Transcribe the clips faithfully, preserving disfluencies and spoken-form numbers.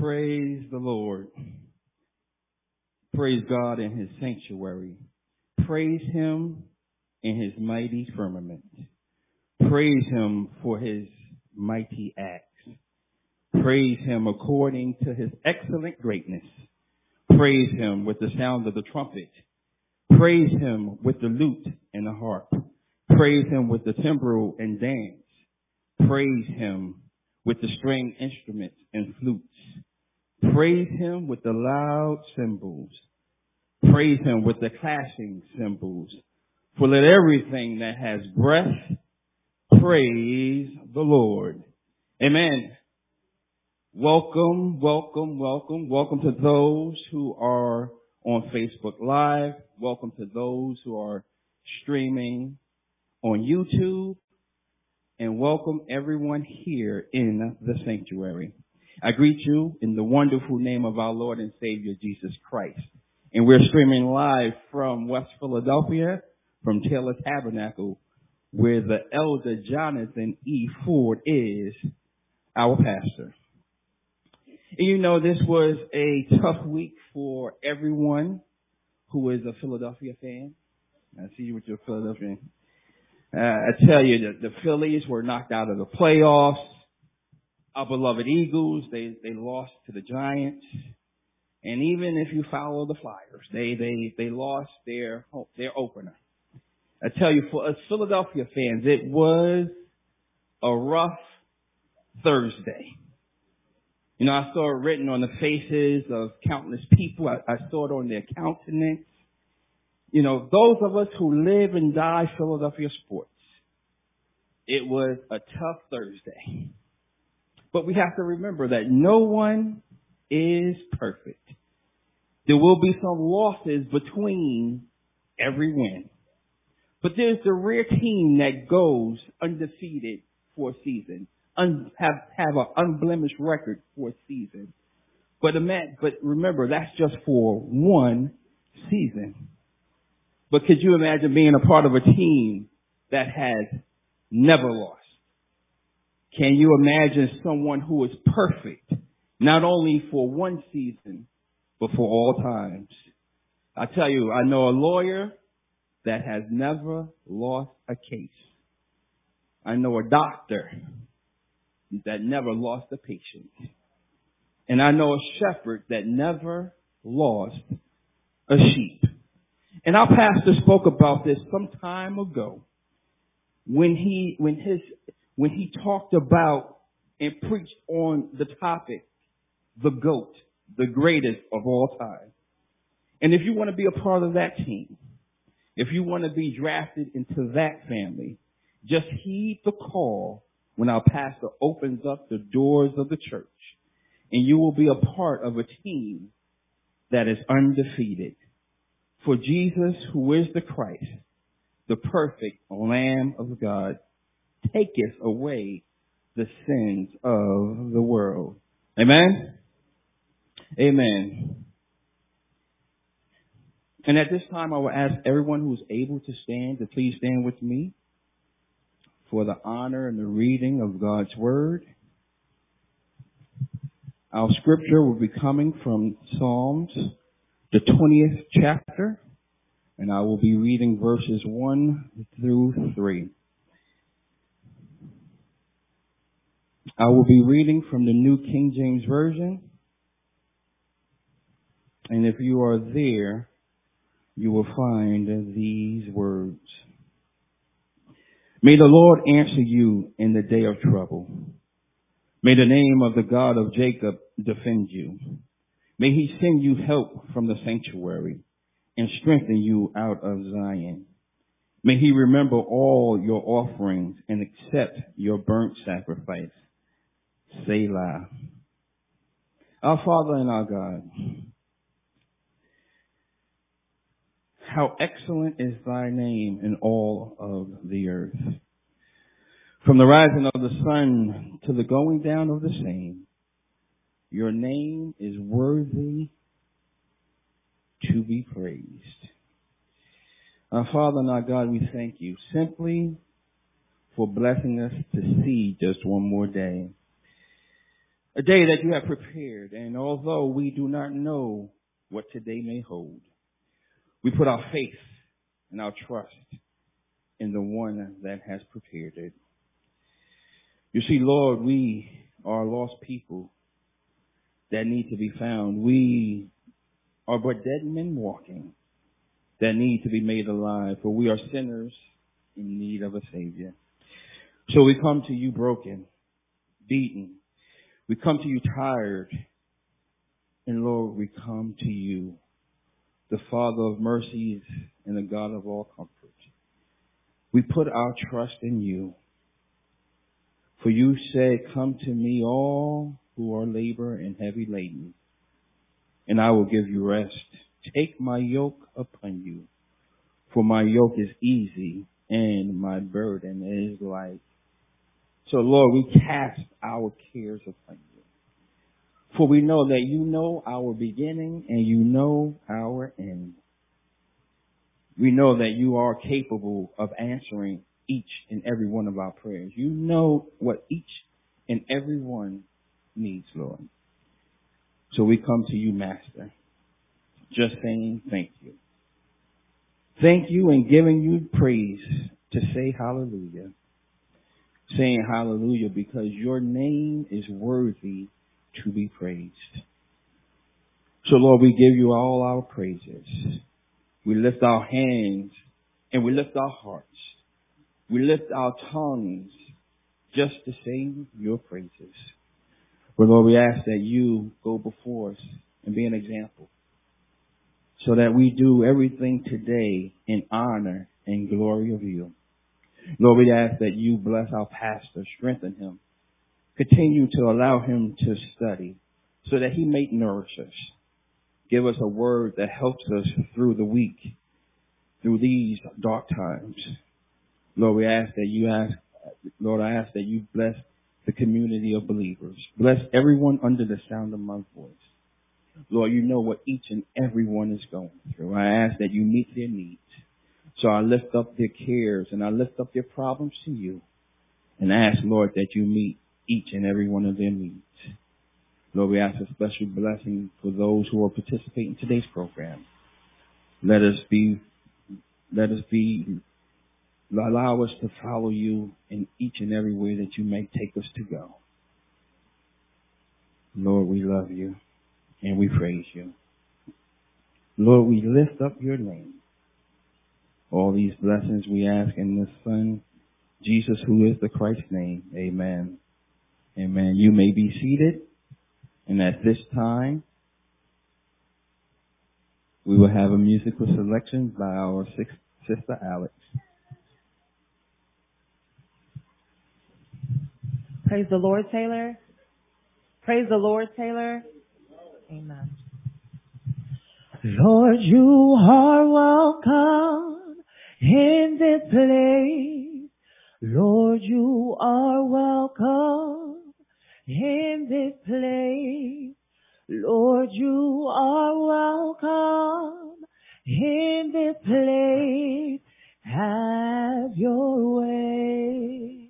Praise the Lord. Praise God in his sanctuary. Praise him in his mighty firmament. Praise him for his mighty acts. Praise him according to his excellent greatness. Praise him with the sound of the trumpet. Praise him with the lute and the harp. Praise him with the timbrel and dance. Praise him with the string instruments and flutes. Praise him with the loud cymbals. Praise him with the clashing cymbals. For let everything that has breath praise the Lord. Amen. Welcome, welcome, welcome. Welcome to those who are on Facebook Live. Welcome to those who are streaming on YouTube. And welcome everyone here in the sanctuary. I greet you in the wonderful name of our Lord and Savior, Jesus Christ. And we're streaming live from West Philadelphia, from Taylor Tabernacle, where the elder Jonathan E. Ford is our pastor. And you know, this was a tough week for everyone who is a Philadelphia fan. I see you with your Philadelphia. Uh, I tell you that the Phillies were knocked out of the playoffs. Our beloved Eagles, they, they lost to the Giants. And even if you follow the Flyers, they, they, they lost their, their opener. I tell you, for us Philadelphia fans, it was a rough Thursday. You know, I saw it written on the faces of countless people. I, I saw it on their countenance. You know, those of us who live and die Philadelphia sports, it was a tough Thursday. But we have to remember that no one is perfect. There will be some losses between every win. But there's the rare team that goes undefeated for a season, un- have have an unblemished record for a season. But, ima- but remember, that's just for one season. But could you imagine being a part of a team that has never lost? Can you imagine someone who is perfect, not only for one season, but for all times? I tell you, I know a lawyer that has never lost a case. I know a doctor that never lost a patient. And I know a shepherd that never lost a sheep. And our pastor spoke about this some time ago when he when his when he talked about and preached on the topic, the GOAT, the greatest of all time. And if you want to be a part of that team, if you want to be drafted into that family, just heed the call when our pastor opens up the doors of the church, and you will be a part of a team that is undefeated. For Jesus, who is the Christ, the perfect Lamb of God, taketh away the sins of the world. Amen? Amen. And at this time, I will ask everyone who is able to stand to please stand with me for the honor and the reading of God's Word. Our scripture will be coming from Psalms, the twentieth chapter, and I will be reading verses one through three. I will be reading from the New King James Version, and if you are there, you will find these words. May the Lord answer you in the day of trouble. May the name of the God of Jacob defend you. May he send you help from the sanctuary and strengthen you out of Zion. May he remember all your offerings and accept your burnt sacrifice. Selah. Our Father and our God, how excellent is thy name in all of the earth. From the rising of the sun to the going down of the same, your name is worthy to be praised. Our Father and our God, we thank you simply for blessing us to see just one more day. a day that you have prepared. And although we do not know what today may hold, we put our faith and our trust in the one that has prepared it. You see, Lord, we are lost people that need to be found. We are but dead men walking that need to be made alive, for we are sinners in need of a Savior. So we come to you broken, beaten. We come to you tired. And Lord, we come to you, the Father of mercies and the God of all comfort. We put our trust in you. For you say, come to me all who are labor and heavy laden, and I will give you rest. Take my yoke upon you, for my yoke is easy and my burden is light. So Lord, we cast our cares upon you. For we know that you know our beginning and you know our end. We know that you are capable of answering each and every one of our prayers. You know what each and every one needs, Lord. So we come to you, Master, just saying thank you. Thank you and giving you praise to say hallelujah. Saying hallelujah because your name is worthy to be praised. So Lord, we give you all our praises. We lift our hands and we lift our hearts. We lift our tongues just to sing your praises. But Lord, we ask that you go before us and be an example so that we do everything today in honor and glory of you. Lord, we ask that you bless our pastor, strengthen him, continue to allow him to study so that he may nourish us. Give us a word that helps us through the week, through these dark times. Lord, we ask that you ask, Lord, I ask that you bless the community of believers. Bless everyone under the sound of my voice. Lord, you know what each and every one is going through. I ask that you meet their needs. So I lift up their cares and I lift up their problems to you and ask, Lord, that you meet each and every one of their needs. Lord, we ask a special blessing for those who are participating in today's program. Let us be, let us be, allow us to follow you in each and every way that you may take us to go. Lord, we love you and we praise you. Lord, we lift up your name. All these blessings we ask in the Son, Jesus, who is the Christ's name. Amen. Amen. You may be seated. And at this time, we will have a musical selection by our sister Alex. Praise the Lord, Taylor. Praise the Lord, Taylor. Amen. Lord, you are welcome in this place. Lord, you are welcome in this place. Lord, you are welcome in this place. Have your way.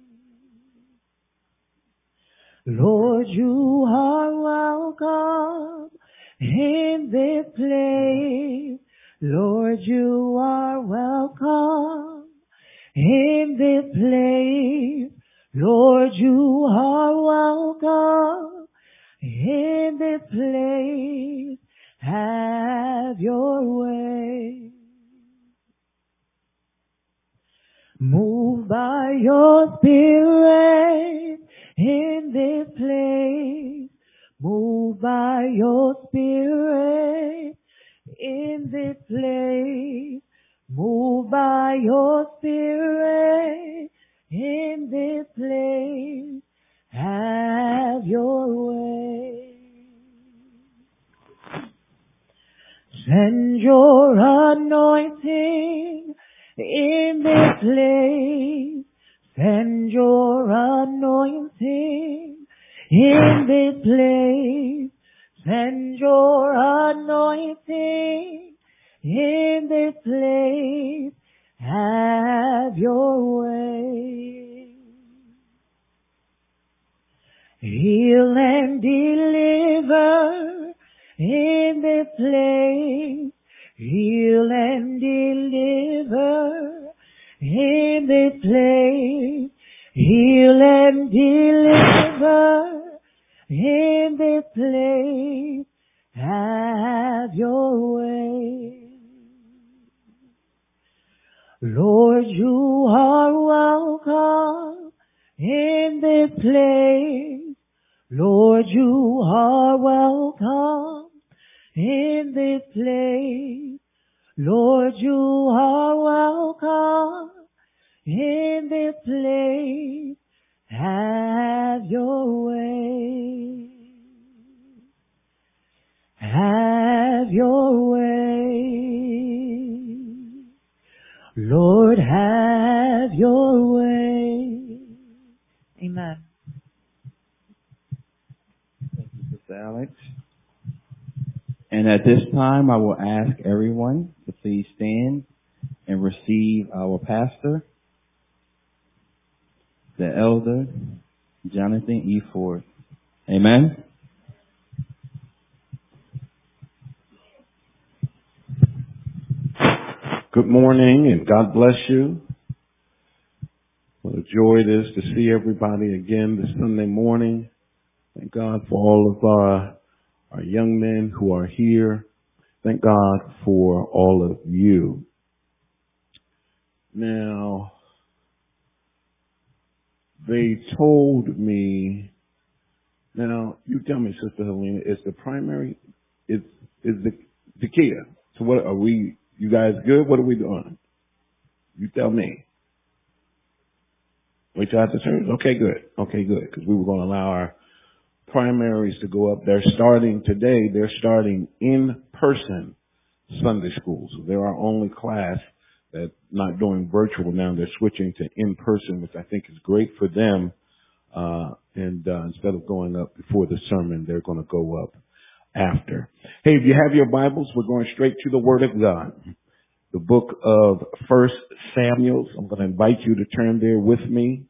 Lord, you are welcome in this place. Lord, you are welcome in this place. Lord, you are welcome in this place. Have your way. Move by your Spirit in this place. Move by your Spirit in this place. Move by your Spirit in this place. Have your way. Send your anointing in this place. Send your anointing in this place. Send your anointing in this place. Have your way. Heal and deliver in this place. Heal and deliver in this place. Heal and deliver in this place. Have your way. Lord, you are welcome in this place. Lord, you are welcome in this place. Lord, you are welcome in this place. Have your way. Have your way. Lord, have your way. Amen. Thank you, Sister Alex. And at this time, I will ask everyone to please stand and receive our pastor, the elder, Jonathan E. Ford. Amen. Good morning and God bless you. What a joy it is to see everybody again this Sunday morning. Thank God for all of our, our young men who are here. Thank God for all of you. Now, they told me, now you tell me, Sister Helena, is the primary, is, is the, the Kia. So what are we, you guys good? What are we doing? You tell me. Wait till after service? Okay, good. Okay, good. Because we were going to allow our primaries to go up. They're starting today. They're starting in-person Sunday school. So they're our only class that's not doing virtual now. They're switching to in-person, which I think is great for them. Uh, and uh, instead of going up before the sermon, they're going to go up after. Hey, if you have your Bibles, we're going straight to the Word of God. The book of First Samuel. I'm going to invite you to turn there with me.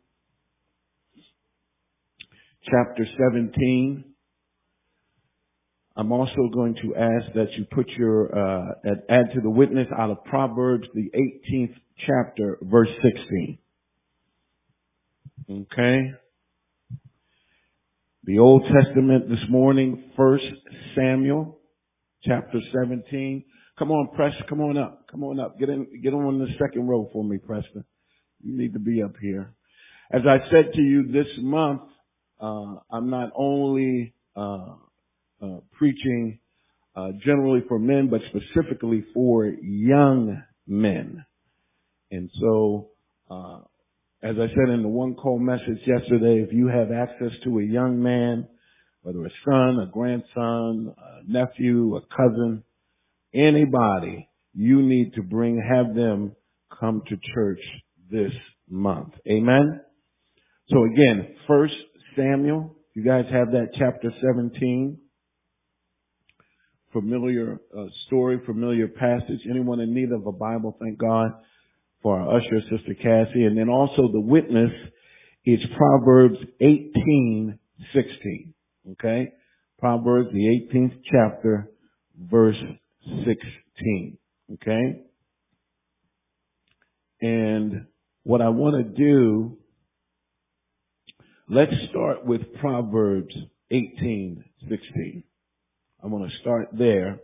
Chapter seventeen. I'm also going to ask that you put your, uh, add, add to the witness out of Proverbs, the eighteenth chapter, verse sixteen. Okay. The Old Testament this morning, First Samuel, chapter seventeen. Come on, Preston, come on up. Come on up. Get in, get on the second row for me, Preston. You need to be up here. As I said to you this month, uh, I'm not only, uh, uh, preaching, uh, generally for men, but specifically for young men. And so, uh, as I said in the one call message yesterday, if you have access to a young man, whether a son, a grandson, a nephew, a cousin, anybody, you need to bring, have them come to church this month. Amen? So again, First Samuel, you guys have that chapter seventeen. Familiar uh, story, familiar passage. Anyone in need of a Bible, thank God for our usher, Sister Cassie. And then also the witness is Proverbs eighteen sixteen. Okay? Proverbs, the eighteenth chapter, verse sixteen. Okay? And what I want to do, let's start with Proverbs eighteen sixteen. I want to start there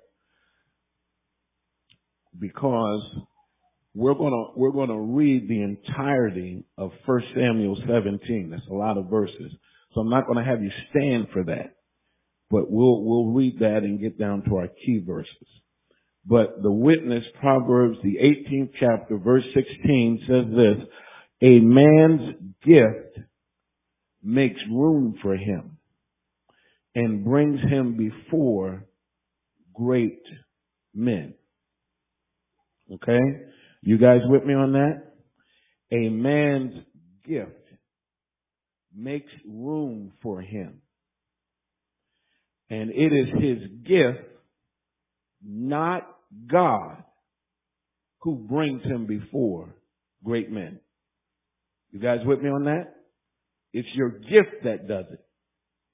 because we're going to we're going to read the entirety of First Samuel seventeen. That's a lot of verses. So I'm not going to have you stand for that. But we'll we'll read that and get down to our key verses. But the witness, Proverbs, the eighteenth chapter, verse sixteen, says this: a man's gift makes room for him and brings him before great men. Okay? You guys with me on that? A man's gift makes room for him. And it is his gift, not God, who brings him before great men. You guys with me on that? It's your gift that does it.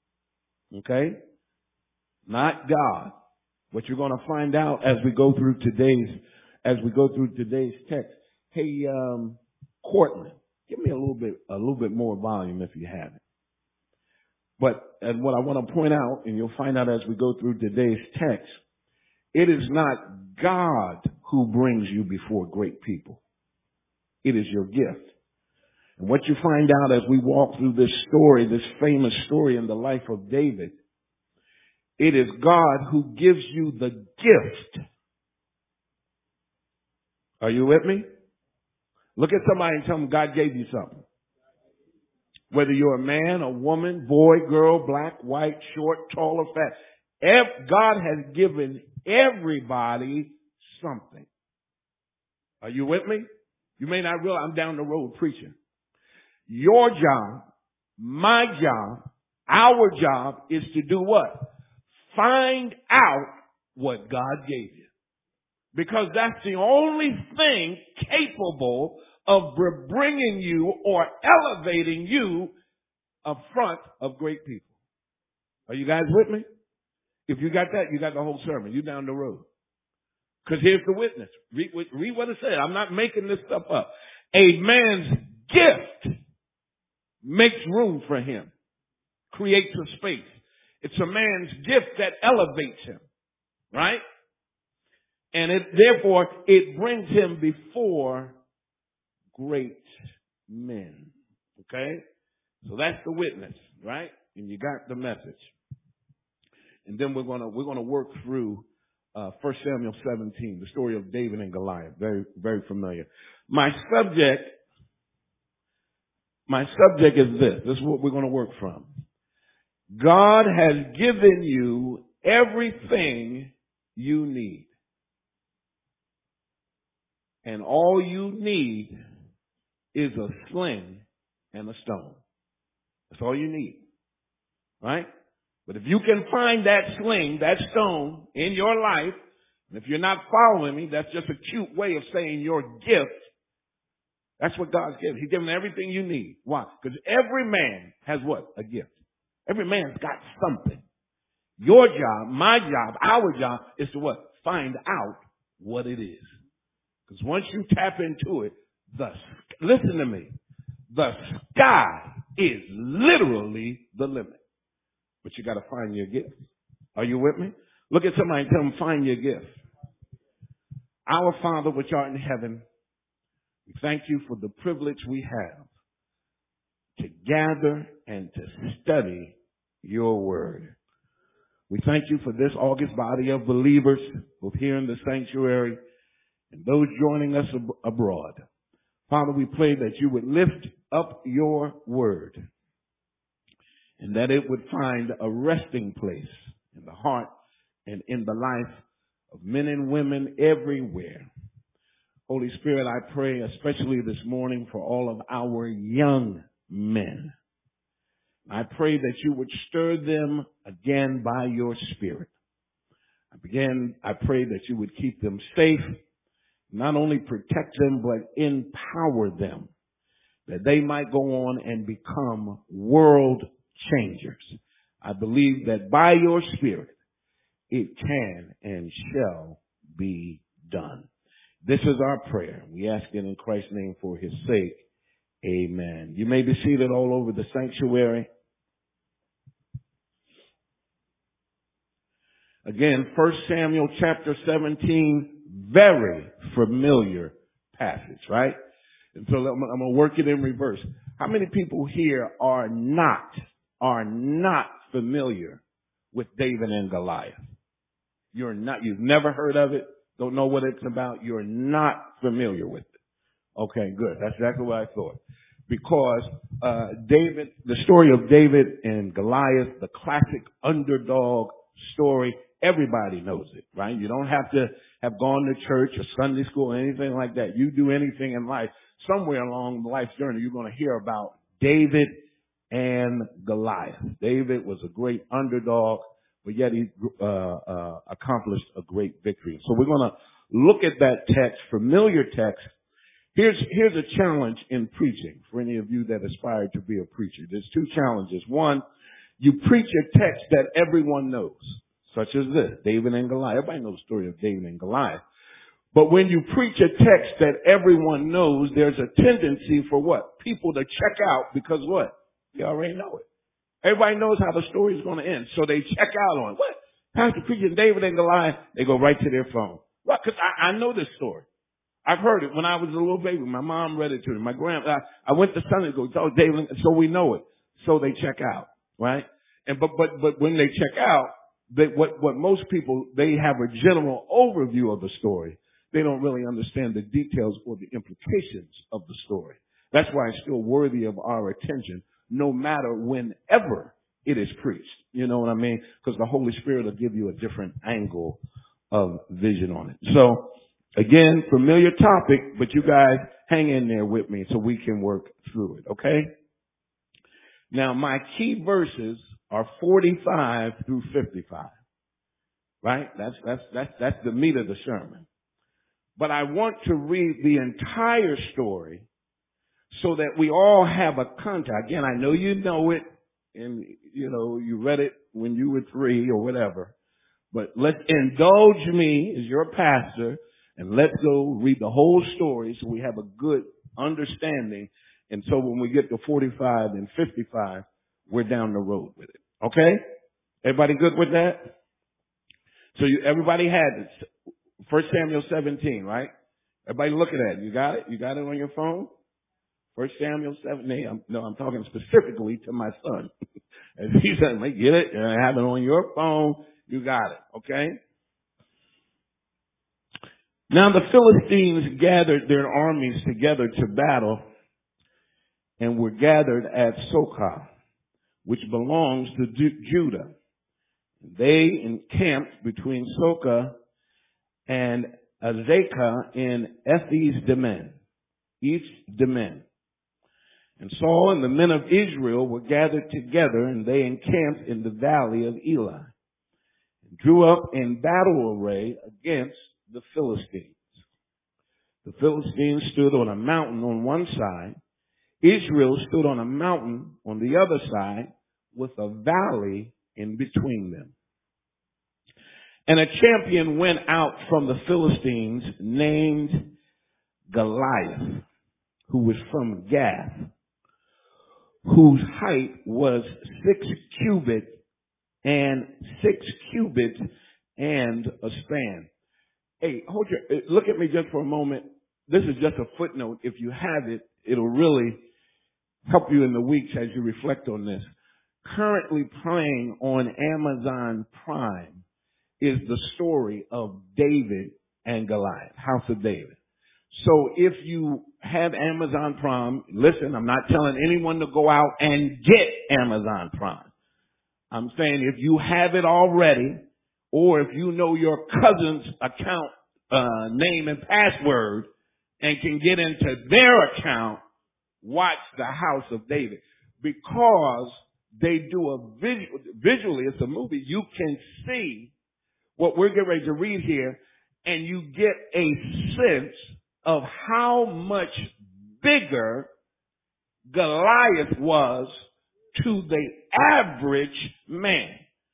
Okay? Not God. What you're going to find out as we go through today's, as we go through today's text. Hey, um, Cortland, give me a little bit, a little bit more volume if you have it. But, and what I want to point out, and you'll find out as we go through today's text, it is not God who brings you before great people. It is your gift. And what you find out as we walk through this story, this famous story in the life of David, it is God who gives you the gift. Are you with me? Look at somebody and tell them God gave you something. Whether you're a man, a woman, boy, girl, black, white, short, tall, or fat, God has given everybody something. Are you with me? You may not realize I'm down the road preaching. Your job, my job, our job is to do what? Find out what God gave you. Because that's the only thing capable of bringing you or elevating you up front of great people. Are you guys with me? If you got that, you got the whole sermon. You down the road. Because here's the witness. Read, read what it said. I'm not making this stuff up. A man's gift makes room for him, creates a space. It's a man's gift that elevates him, right? And it, therefore, it brings him before great men. Okay? So that's the witness, right? And you got the message. And then we're gonna we're gonna work through uh First Samuel seventeen, the story of David and Goliath. Very, very familiar. My subject, my subject is this. This is what we're gonna work from. God has given you everything you need. And all you need is a sling and a stone. That's all you need. Right? But if you can find that sling, that stone in your life, and if you're not following me, that's just a cute way of saying your gift. That's what God's given. He's given everything you need. Why? Because every man has what? A gift. Every man's got something. Your job, my job, our job is to what? Find out what it is. Because once you tap into it, the, listen to me, the sky is literally the limit. But you got to find your gift. Are you with me? Look at somebody and tell them, find your gift. Our Father which art in heaven, we thank you for the privilege we have to gather and to study your word. We thank you for this august body of believers, both here in the sanctuary and those joining us ab- abroad. Father, we pray that you would lift up your word and that it would find a resting place in the heart and in the life of men and women everywhere. Holy Spirit, I pray especially this morning for all of our young men. I pray that you would stir them again by your Spirit. I begin, I pray that you would keep them safe, not only protect them, but empower them, that they might go on and become world changers. I believe that by your Spirit, it can and shall be done. This is our prayer. We ask it in Christ's name for his sake. Amen. You may be seated all over the sanctuary. Again, First Samuel chapter seventeen, very familiar passage, right? And so I'm, I'm going to work it in reverse. How many people here are not, are not familiar with David and Goliath? You're not, you've never heard of it, don't know what it's about, you're not familiar with it. Okay, good. That's exactly what I thought. Because uh David, the story of David and Goliath, the classic underdog story, everybody knows it, right? You don't have to have gone to church or Sunday school or anything like that. You do anything in life, somewhere along the life's journey, you're going to hear about David and Goliath. David was a great underdog, but yet he uh, uh accomplished a great victory. So we're going to look at that text, familiar text. Here's, here's a challenge in preaching for any of you that aspire to be a preacher. There's two challenges. One, You preach a text that everyone knows, such as this, David and Goliath. Everybody knows the story of David and Goliath. But when you preach a text that everyone knows, there's a tendency for what? People to check out because what? You already know it. Everybody knows how the story is going to end. So they check out on it. What? Pastor preaching David and Goliath. They go right to their phone. Well, because I, I know this story. I've heard it when I was a little baby. My mom read it to me. My grandma, I, I went to Sunday school. Oh, David, so we know it. So they check out, right? And but but but when they check out, they, what what most people, they have a general overview of the story. They don't really understand the details or the implications of the story. That's why it's still worthy of our attention, no matter whenever it is preached. You know what I mean? Because the Holy Spirit will give you a different angle of vision on it. So, again, familiar topic, but you guys hang in there with me so we can work through it, okay? Now, my key verses are forty-five through fifty-five, right? That's, that's, that's, that's the meat of the sermon. But I want to read the entire story so that we all have a context. Again, I know you know it, and, you know, you read it when you were three or whatever, but let's indulge me as your pastor, and let's go read the whole story so we have a good understanding. And so when we get to forty-five and fifty-five, we're down the road with it. Okay? Everybody good with that? So you, everybody had it. First Samuel seventeen, right? Everybody look at that. You got it? You got it on your phone? First Samuel seventeen. I'm, no, I'm talking specifically to my son. As he said, get it? And I have it on your phone. You got it. Okay? Now the Philistines gathered their armies together to battle and were gathered at Socoh, which belongs to Ju- Judah. They encamped between Socoh and Azekah in Ephes Dammim, East Dammim. And Saul and the men of Israel were gathered together, and they encamped in the valley of Elah, and drew up in battle array against the Philistines. The Philistines stood on a mountain on one side. Israel stood on a mountain on the other side with a valley in between them. And a champion went out from the Philistines named Goliath, who was from Gath, whose height was six cubits and six cubits and a span. Hey, hold your, look at me just for a moment. This is just a footnote. If you have it, it'll really help you in the weeks as you reflect on this. Currently playing on Amazon Prime is the story of David and Goliath, House of David. So if you have Amazon Prime, listen, I'm not telling anyone to go out and get Amazon Prime. I'm saying if you have it already, or if you know your cousin's account uh, name and password and can get into their account, watch the House of David. Because they do a visual, visually, it's a movie, you can see what we're getting ready to read here, and you get a sense of how much bigger Goliath was to the average man.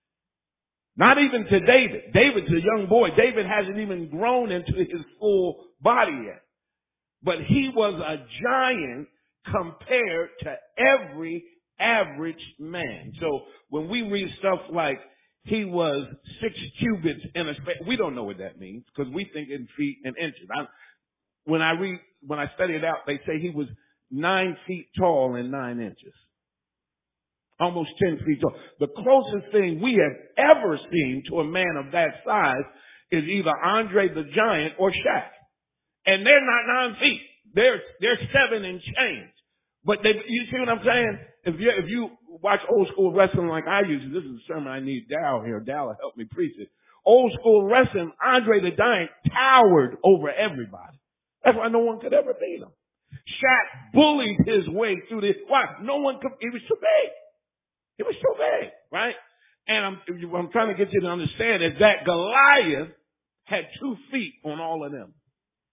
Not even to David. David's a young boy. David hasn't even grown into his full body yet. But he was a giant compared to every average man. So when we read stuff like he was six cubits in a span, we don't know what that means because we think in feet and inches. I, when I read, when I study it out, they say he was nine feet tall and nine inches. Almost ten feet tall. The closest thing we have ever seen to a man of that size is either Andre the Giant or Shaq. And they're not nine feet. They're, they're seven and change. But they, you see what I'm saying? If you, if you watch old school wrestling like I used to, this is a sermon I need Dal here. Dal will help me preach it. Old school wrestling, Andre the Giant towered over everybody. That's why no one could ever beat him. Shaq bullied his way through this. Why? No one could, he was too big. He was too big, right? And I'm, what I'm trying to get you to understand is that Goliath had two feet on all of them.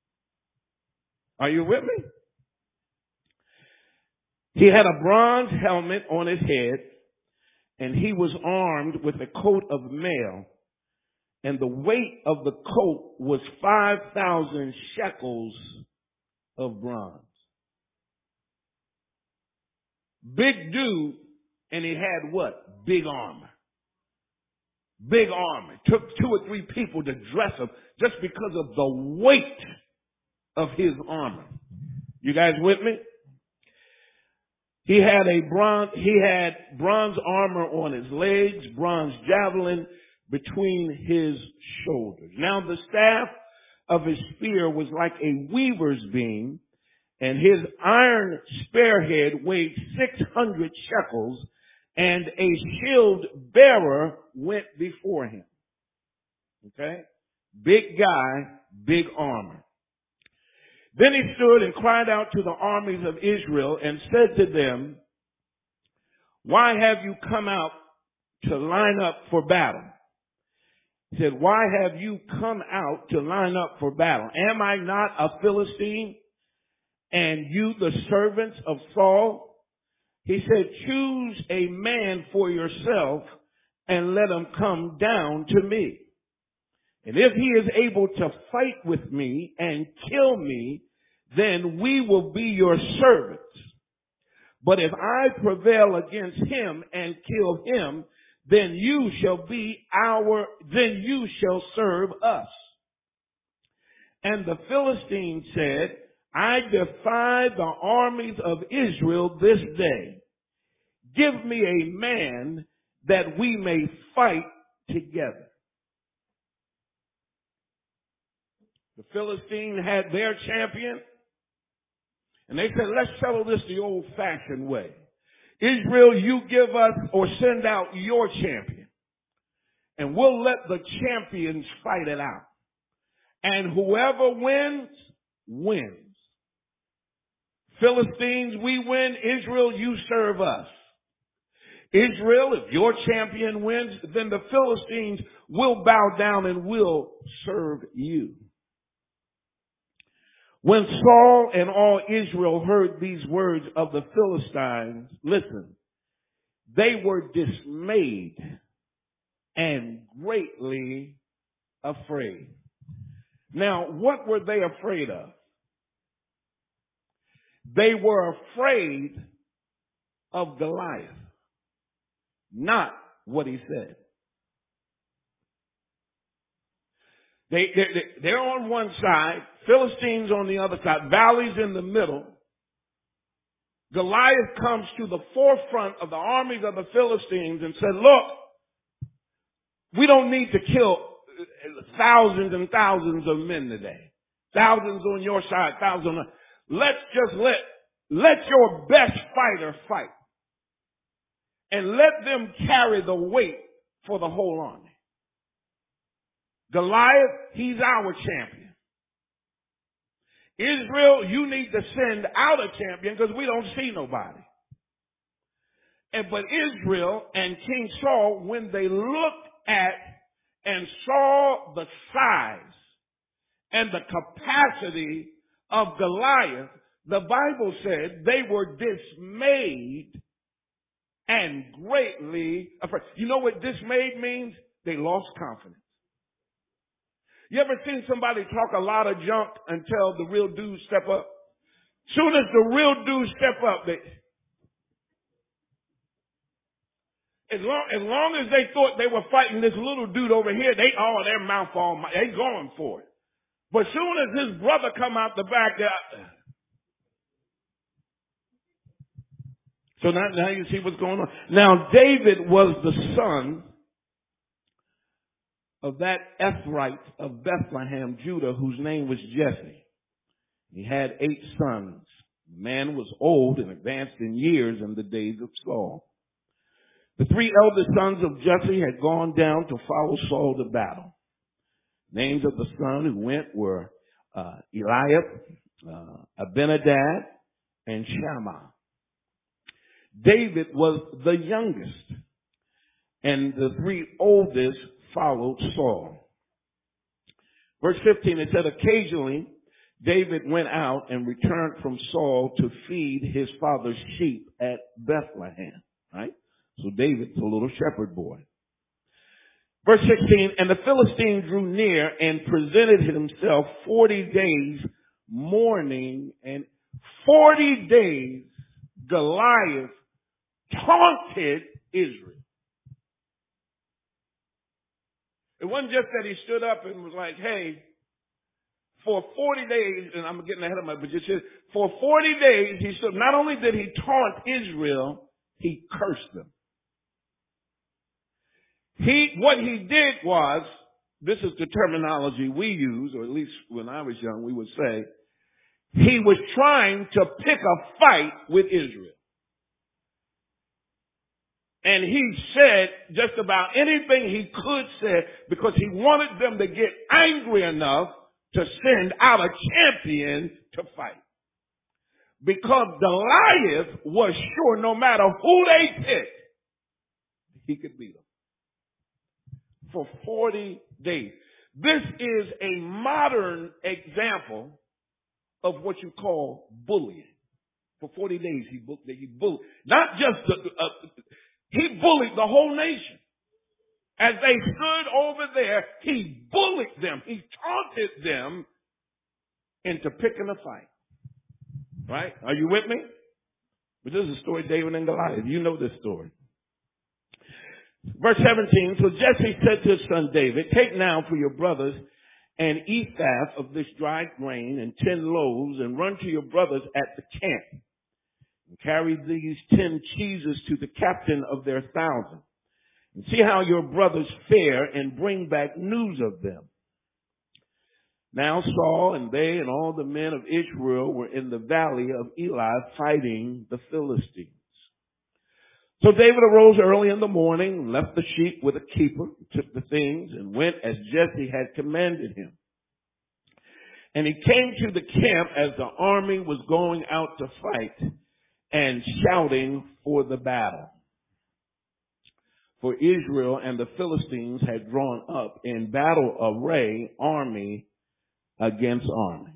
Are you with me? He had a bronze helmet on his head and he was armed with a coat of mail, and the weight of the coat was five thousand shekels of bronze. Big dude, and he had what? Big armor. Big armor. It took two or three people to dress him just because of the weight of his armor. You guys with me? He had a bronze, he had bronze armor on his legs, bronze javelin between his shoulders. Now the staff of his spear was like a weaver's beam, and his iron spearhead weighed six hundred shekels, and a shield bearer went before him. Okay? Big guy, big armor. Then he stood and cried out to the armies of Israel and said to them, "Why have you come out to line up for battle?" He said, "Why have you come out to line up for battle? Am I not a Philistine, and you the servants of Saul?" He said, "Choose a man for yourself and let him come down to me. And if he is able to fight with me and kill me, then we will be your servants. But if I prevail against him and kill him, then you shall be our, then you shall serve us." And the Philistine said, "I defy the armies of Israel this day. Give me a man that we may fight together." The Philistine had their champion, and they said, "Let's settle this the old-fashioned way. Israel, you give us or send out your champion, and we'll let the champions fight it out. And whoever wins, wins. Philistines, we win. Israel, you serve us. Israel, if your champion wins, then the Philistines will bow down and will serve you." When Saul and all Israel heard these words of the Philistines, listen, they were dismayed and greatly afraid. Now, what were they afraid of? They were afraid of Goliath, not what he said. They, they, they're on one side, Philistines on the other side, valleys in the middle. Goliath comes to the forefront of the armies of the Philistines and said, "Look, we don't need to kill thousands and thousands of men today. Thousands on your side, thousands on the Let's just let, let your best fighter fight. And let them carry the weight for the whole army. Goliath, he's our champion. Israel, you need to send out a champion because we don't see nobody." And but Israel and King Saul, when they looked at and saw the size and the capacity of Goliath, the Bible said they were dismayed and greatly afraid. You know what dismayed means? They lost confidence. You ever seen somebody talk a lot of junk until the real dudes step up? Soon as the real dudes step up, they, as long, as long as they thought they were fighting this little dude over here, they, oh, their mouth all, they going for it. But soon as his brother come out the back, uh, so now, now you see what's going on. Now David was the son of that Ephraite of Bethlehem, Judah, whose name was Jesse. He had eight sons. The man was old and advanced in years in the days of Saul. The three eldest sons of Jesse had gone down to follow Saul to battle. Names of the sons who went were uh, Eliab, uh, Abinadab, and Shammah. David was the youngest, and the three oldest followed Saul. Verse fifteen, it said, occasionally David went out and returned from Saul to feed his father's sheep at Bethlehem. Right? So David's a little shepherd boy. Verse sixteen, and the Philistine drew near and presented himself forty days mourning, and forty days Goliath taunted Israel. It wasn't just that he stood up and was like, hey, for forty days, and I'm getting ahead of my, but just for forty days he stood, not only did he taunt Israel, he cursed them. He, what he did was, this is the terminology we use, or at least when I was young, we would say, he was trying to pick a fight with Israel. And he said just about anything he could say because he wanted them to get angry enough to send out a champion to fight. Because Goliath was sure no matter who they picked, he could beat them. For forty days. This is a modern example of what you call bullying. For forty days he, he bullied. Not just the, uh, he bullied the whole nation. As they stood over there, he bullied them. He taunted them into picking a fight. Right? Are you with me? But this is a story of David and Goliath. You know this story. Verse seventeen, so Jesse said to his son David, take now for your brothers an ephah of this dried grain and ten loaves, and run to your brothers at the camp. And carry these ten cheeses to the captain of their thousand. And see how your brothers fare, and bring back news of them. Now Saul and they and all the men of Israel were in the valley of Eli fighting the Philistines. So David arose early in the morning, left the sheep with a keeper, took the things, and went as Jesse had commanded him. And he came to the camp as the army was going out to fight and shouting for the battle. For Israel and the Philistines had drawn up in battle array, army against army.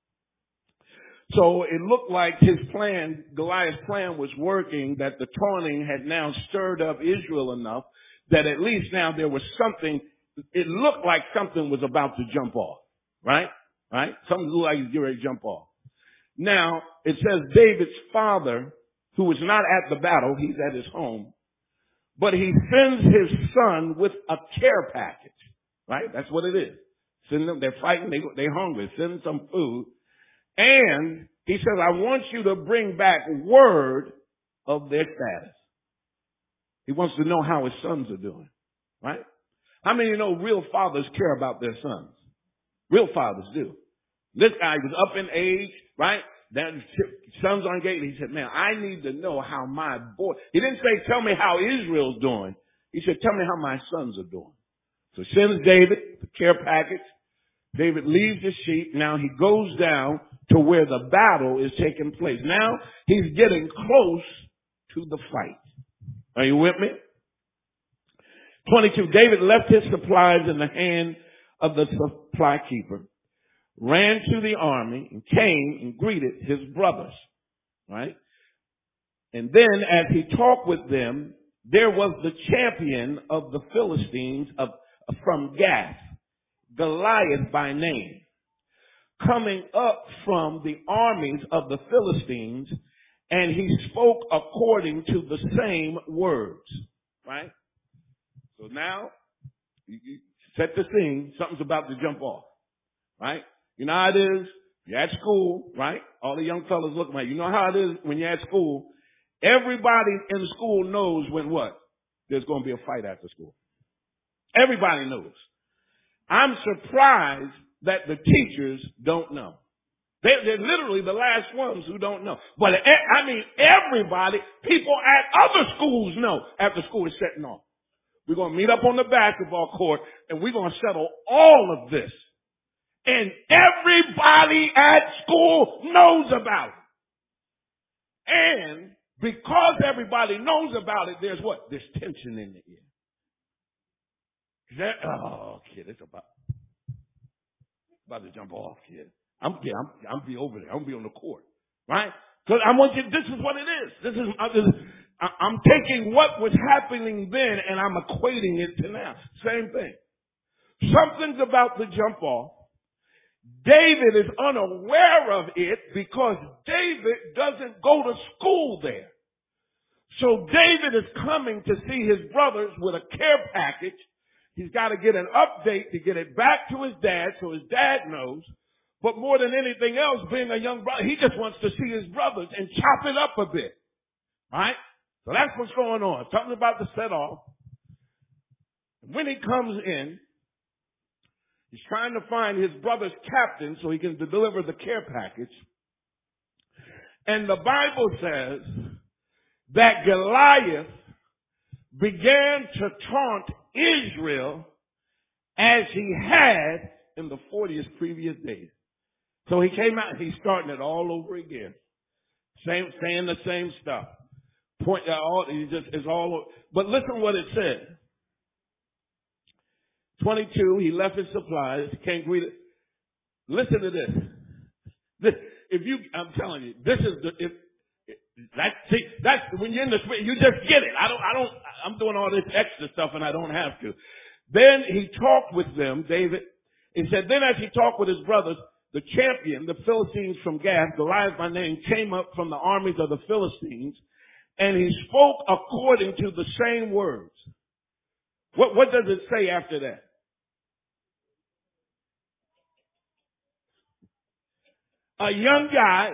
So it looked like his plan, Goliath's plan was working, that the taunting had now stirred up Israel enough that at least now there was something, it looked like something was about to jump off. Right? Right? Something looked like he was getting ready to jump off. Now, it says David's father, who was not at the battle, he's at his home, but he sends his son with a care package. Right? That's what it is. Send them, they're fighting, they, they're hungry. Send them some food. And he says, I want you to bring back word of their status. He wants to know how his sons are doing. Right? How many of you know real fathers care about their sons? Real fathers do. This guy was up in age, right? That son's on gate. He said, man, I need to know how my boy. He didn't say, tell me how Israel's doing. He said, tell me how my sons are doing. So sends David the care package. David leaves the sheep. Now he goes down to where the battle is taking place. Now he's getting close to the fight. Are you with me? twenty-two, David left his supplies in the hand of the supply keeper, ran to the army, and came and greeted his brothers. Right? And then as he talked with them, there was the champion of the Philistines of, from Gath, Goliath by name, coming up from the armies of the Philistines, and he spoke according to the same words. Right? So now, you, you set the scene, something's about to jump off. Right? You know how it is? You're at school, right? All the young fellas looking at you. You know how it is when you're at school? Everybody in school knows when what? There's going to be a fight after school. Everybody knows. I'm surprised that the teachers don't know. They're, they're literally the last ones who don't know. But I mean, everybody, people at other schools know after school is setting off. We're going to meet up on the basketball court and we're going to settle all of this. And everybody at school knows about it. And because everybody knows about it, there's what? There's tension in the air. That, oh, kid, it's about, about to jump off, kid. I'm, yeah, I'm, I'm be over there. I'm be on the court, right? Because I want you. This is what it is. This is, uh, this is I'm taking what was happening then and I'm equating it to now. Same thing. Something's about to jump off. David is unaware of it because David doesn't go to school there. So David is coming to see his brothers with a care package. He's got to get an update to get it back to his dad so his dad knows. But more than anything else, being a young brother, he just wants to see his brothers and chop it up a bit. All right? So that's what's going on. Something about to set off. When he comes in, he's trying to find his brother's captain so he can deliver the care package. And the Bible says that Goliath began to taunt Israel as he had in the fortieth previous days. So he came out and he's starting it all over again. Same, saying the same stuff. Point that all, he just, it's all, but listen what it said. twenty-two, he left his supplies, can't greet it. Listen to this. This, if you, I'm telling you, this is the, if, that, see, that's, when you're in the spirit, you just get it. I don't, I don't, I'm doing all this extra stuff and I don't have to. Then he talked with them, David. He said, then as he talked with his brothers, the champion, the Philistines from Gath, Goliath by name, came up from the armies of the Philistines, and he spoke according to the same words. What, what does it say after that? A young guy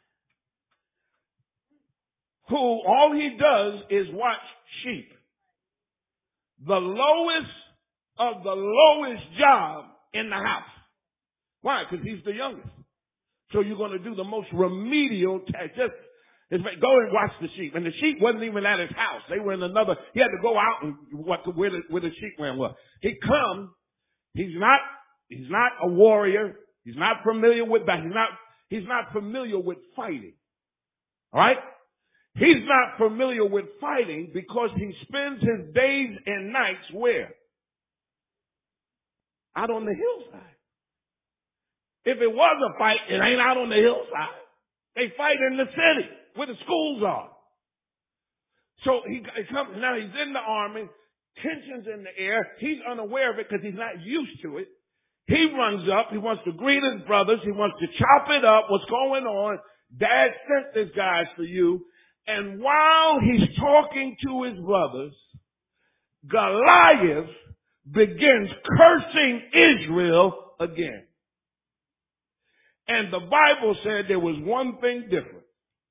who all he does is watch sheep. The lowest of the lowest job in the house. Why? Because he's the youngest. So you're going to do the most remedial task. Just go and watch the sheep. And the sheep wasn't even at his house. They were in another. He had to go out and what where the, where the sheep ran was. He comes. He's not. He's not a warrior. He's not familiar with that. He's not. He's not familiar with fighting. All right. He's not familiar with fighting because he spends his days and nights where? Out on the hillside. If it was a fight, it ain't out on the hillside. They fight in the city where the schools are. So he, he comes, now he's in the army, tensions in the air. He's unaware of it because he's not used to it. He runs up. He wants to greet his brothers. He wants to chop it up. What's going on? Dad sent this guy for you. And while he's talking to his brothers, Goliath begins cursing Israel again. And the Bible said there was one thing different.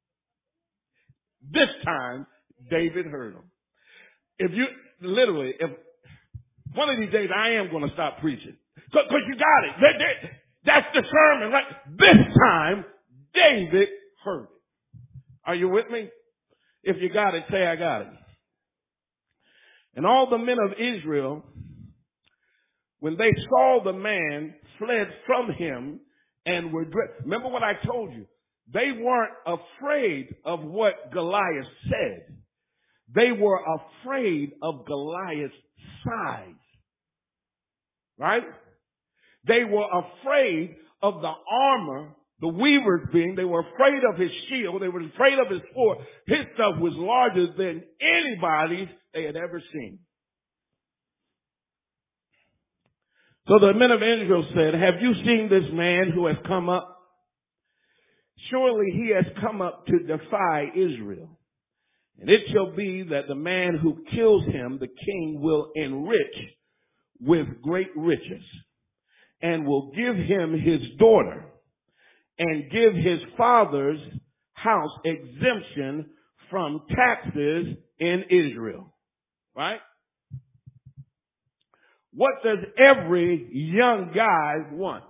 This time, David heard him. If you, literally, if one of these days I am going to stop preaching. Because you got it. That, that, that's the sermon, right? This time, David heard it. Are you with me? If you got it, say I got it. And all the men of Israel, when they saw the man, fled from him and were dread. Remember what I told you. They weren't afraid of what Goliath said. They were afraid of Goliath's size. Right? They were afraid of the armor, the weavers being, they were afraid of his shield, they were afraid of his sword. His stuff was larger than anybody's they had ever seen. So the men of Israel said, have you seen this man who has come up? Surely he has come up to defy Israel. And it shall be that the man who kills him, the king, will enrich with great riches, and will give him his daughter, and give his father's house exemption from taxes in Israel. Right? What does every young guy want?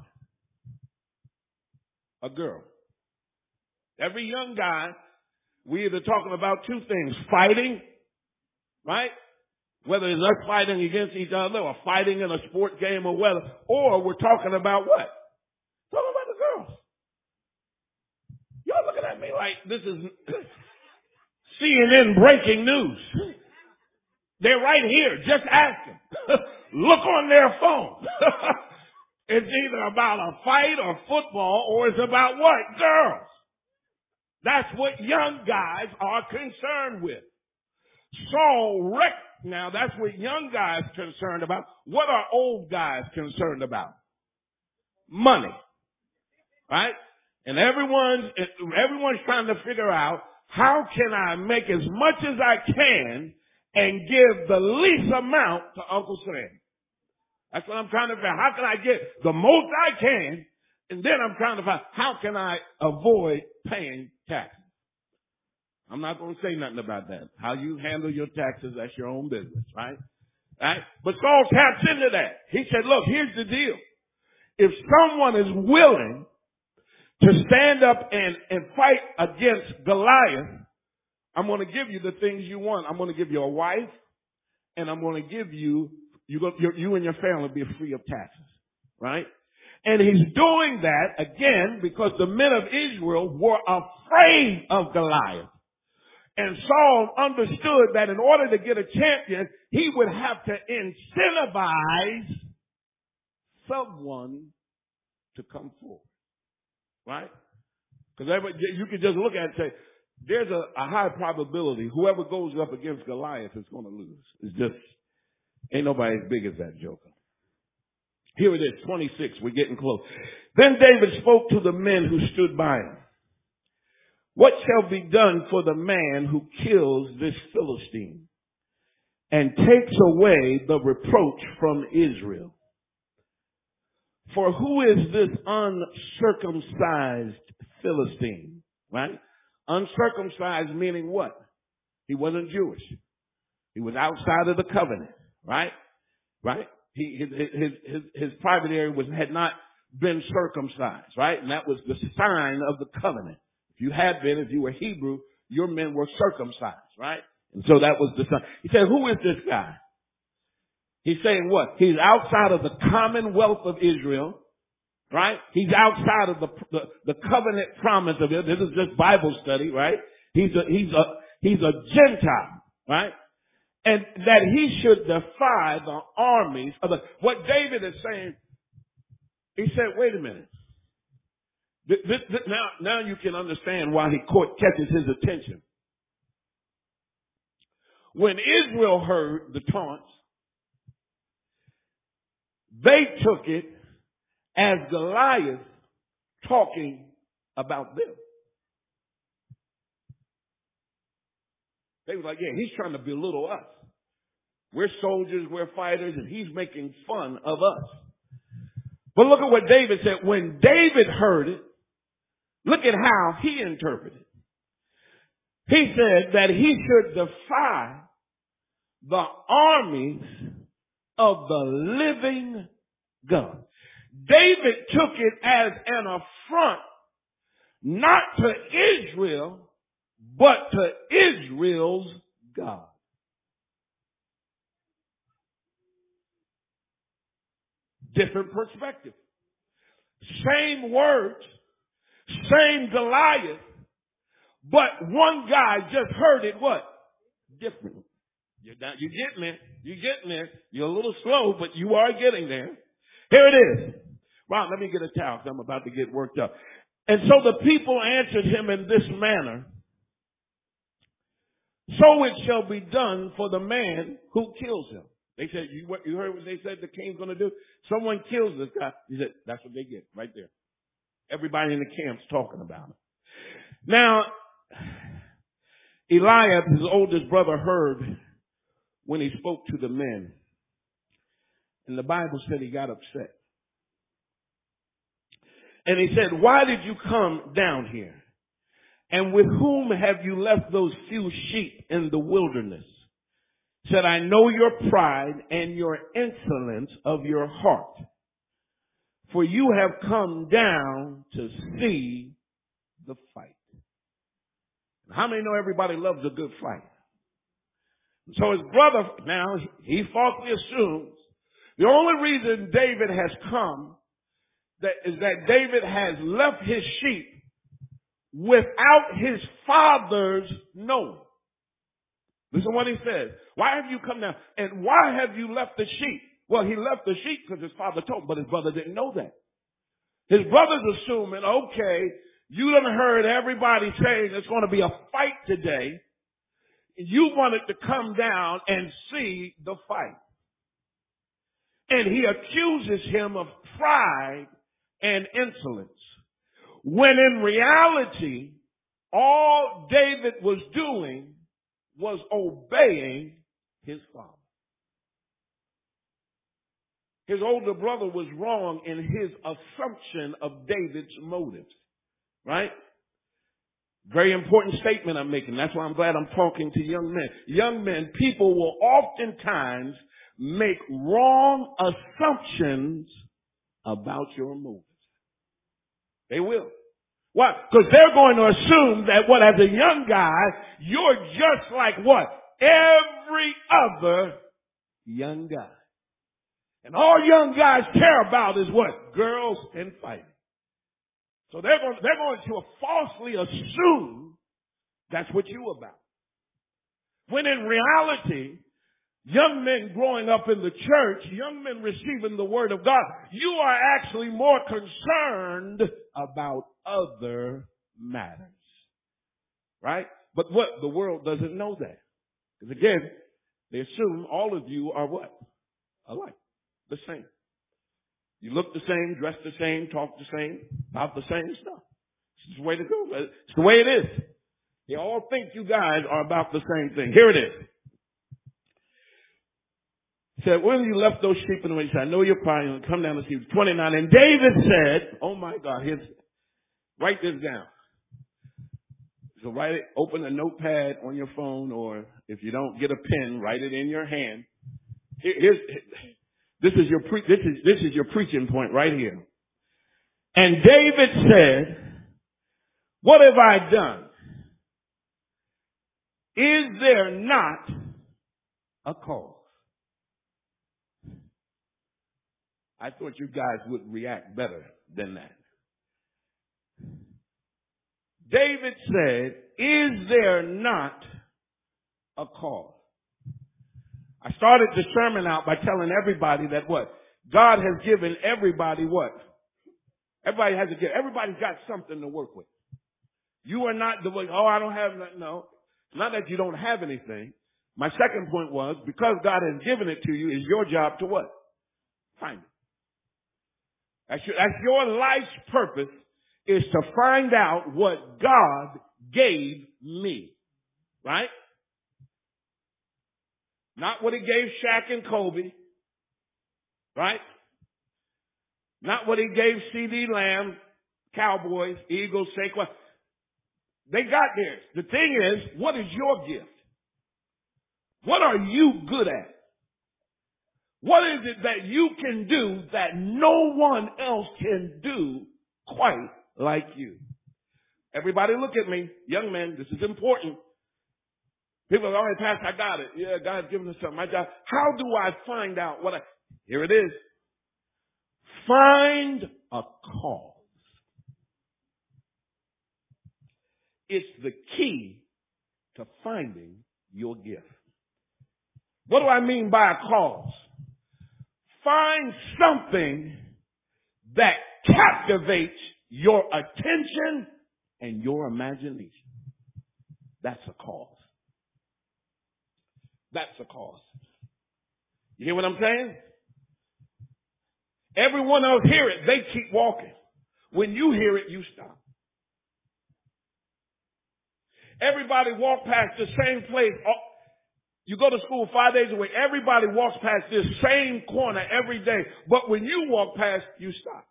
A girl. Every young guy, we either talking about two things, fighting, right? Whether it's us fighting against each other or fighting in a sport game or whether, or we're talking about what? Talking about the girls. Y'all looking at me like this is C N N breaking news. They're right here. Just ask them. Look on their phone. It's either about a fight or football or it's about what? Girls. That's what young guys are concerned with. Saul wrecked. Now that's what young guys concerned about. What are old guys concerned about? Money. Right? And everyone's, everyone's trying to figure out, how can I make as much as I can and give the least amount to Uncle Sam? That's what I'm trying to figure out. How can I get the most I can? And then I'm trying to find, how can I avoid paying taxes? I'm not going to say nothing about that. How you handle your taxes, that's your own business, right? Right? But Saul taps into that. He said, look, here's the deal. If someone is willing to stand up and, and fight against Goliath, I'm going to give you the things you want. I'm going to give you a wife, and I'm going to give you, you, go, you and your family will be free of taxes, right? And he's doing that, again, because the men of Israel were afraid of Goliath. And Saul understood that in order to get a champion, he would have to incentivize someone to come forward. Right? Because you can just look at it and say, there's a, a high probability whoever goes up against Goliath is going to lose. It's just, ain't nobody as big as that joker. Here it is, twenty-six. We're getting close. Then David spoke to the men who stood by him. What shall be done for the man who kills this Philistine and takes away the reproach from Israel? For who is this uncircumcised Philistine? Right? Uncircumcised meaning what? He wasn't Jewish. He was outside of the covenant. Right? Right? He, his, his, his, his private area was, had not been circumcised. Right? And that was the sign of the covenant. If you had been, if you were Hebrew, your men were circumcised. Right? And so that was the sign. He said, who is this guy? He's saying what? He's outside of the commonwealth of Israel, right? He's outside of the, the, the covenant promise of it. This is just Bible study, right? He's a, he's a, he's a Gentile, right? And that he should defy the armies of the, what David is saying, he said, wait a minute. This, this, this, now, now you can understand why he caught, catches his attention. When Israel heard the taunts, they took it as Goliath talking about them. They were like, yeah, he's trying to belittle us. We're soldiers, we're fighters, and he's making fun of us. But look at what David said. When David heard it, look at how he interpreted it. He said that he should defy the armies of the living God. David took it as an affront, not to Israel, but to Israel's God. Different perspective. Same words, same Goliath, but one guy just heard it what? Differently. You're, not, you're getting there. You're getting there. You're a little slow, but you are getting there. Here it is. Ron, let me get a towel because I'm about to get worked up. And so the people answered him in this manner. So it shall be done for the man who kills him. They said, you, what, you heard what they said the king's going to do? Someone kills this guy. He said, that's what they get right there. Everybody in the camp's talking about it. Now, Eliab, his oldest brother, heard when he spoke to the men. And the Bible said he got upset. And he said, why did you come down here? And with whom have you left those few sheep in the wilderness? Said, I know your pride and your insolence of your heart. For you have come down to see the fight. How many know everybody loves a good fight? So his brother, now, he falsely assumes the only reason David has come that is that David has left his sheep without his father's knowing. Listen to what he says. Why have you come down? And why have you left the sheep? Well, he left the sheep because his father told him, but his brother didn't know that. His brother's assuming, okay, you done heard everybody saying there's going to be a fight today. you wanted to come down and see the fight. And he accuses him of pride and insolence. When in reality, all David was doing was obeying his father. His older brother was wrong in his assumption of David's motives. Right? Very important statement I'm making. That's why I'm glad I'm talking to young men. Young men, people will oftentimes make wrong assumptions about your motives. They will. Why? Because they're going to assume that what, as a young guy, you're just like what? Every other young guy. And all young guys care about is what? Girls and fighting. So they're going, they're going to falsely assume that's what you're about. When in reality, young men growing up in the church, young men receiving the word of God, you are actually more concerned about other matters. Right? But what? The world doesn't know that. Because again, they assume all of you are what? Alike. The same. You look the same, dress the same, talk the same, about the same stuff. It's the way to go. It's the way it is. They all think you guys are about the same thing. Here it is. He said, when you left those sheep in the way, he said, I know you're probably going to come down to see you. twenty-nine. And David said, oh my God, here's, write this down. So write it, open a notepad on your phone, or if you don't get a pen, write it in your hand. Here, here's, this is your pre, this is, this is your preaching point right here. And David said, what have I done? Is there not a cause? I thought you guys would react better than that. David said, is there not a cause? I started the sermon out by telling everybody that what? God has given everybody what? Everybody has a gift. Everybody's got something to work with. You are not the way, oh, I don't have nothing. No. Not that you don't have anything. My second point was, because God has given it to you, it's your job to what? Find it. That's your, that's your life's purpose, is to find out what God gave me. Right? Not what he gave Shaq and Kobe. Right? Not what he gave C D Lamb, Cowboys, Eagles, Saquon. They got theirs. The thing is, what is your gift? What are you good at? What is it that you can do that no one else can do quite like you? Everybody look at me. Young men, this is important. People are, all right, Pastor, I got it. Yeah, God's given us something. My job. How do I find out what I... Here it is. Find a cause. It's the key to finding your gift. What do I mean by a cause? Find something that captivates your attention and your imagination. That's a cause. That's a cause. You hear what I'm saying? Everyone else hear it. They keep walking. When you hear it, you stop. Everybody walk past the same place. You go to school five days away. Everybody walks past this same corner every day. But when you walk past, you stop.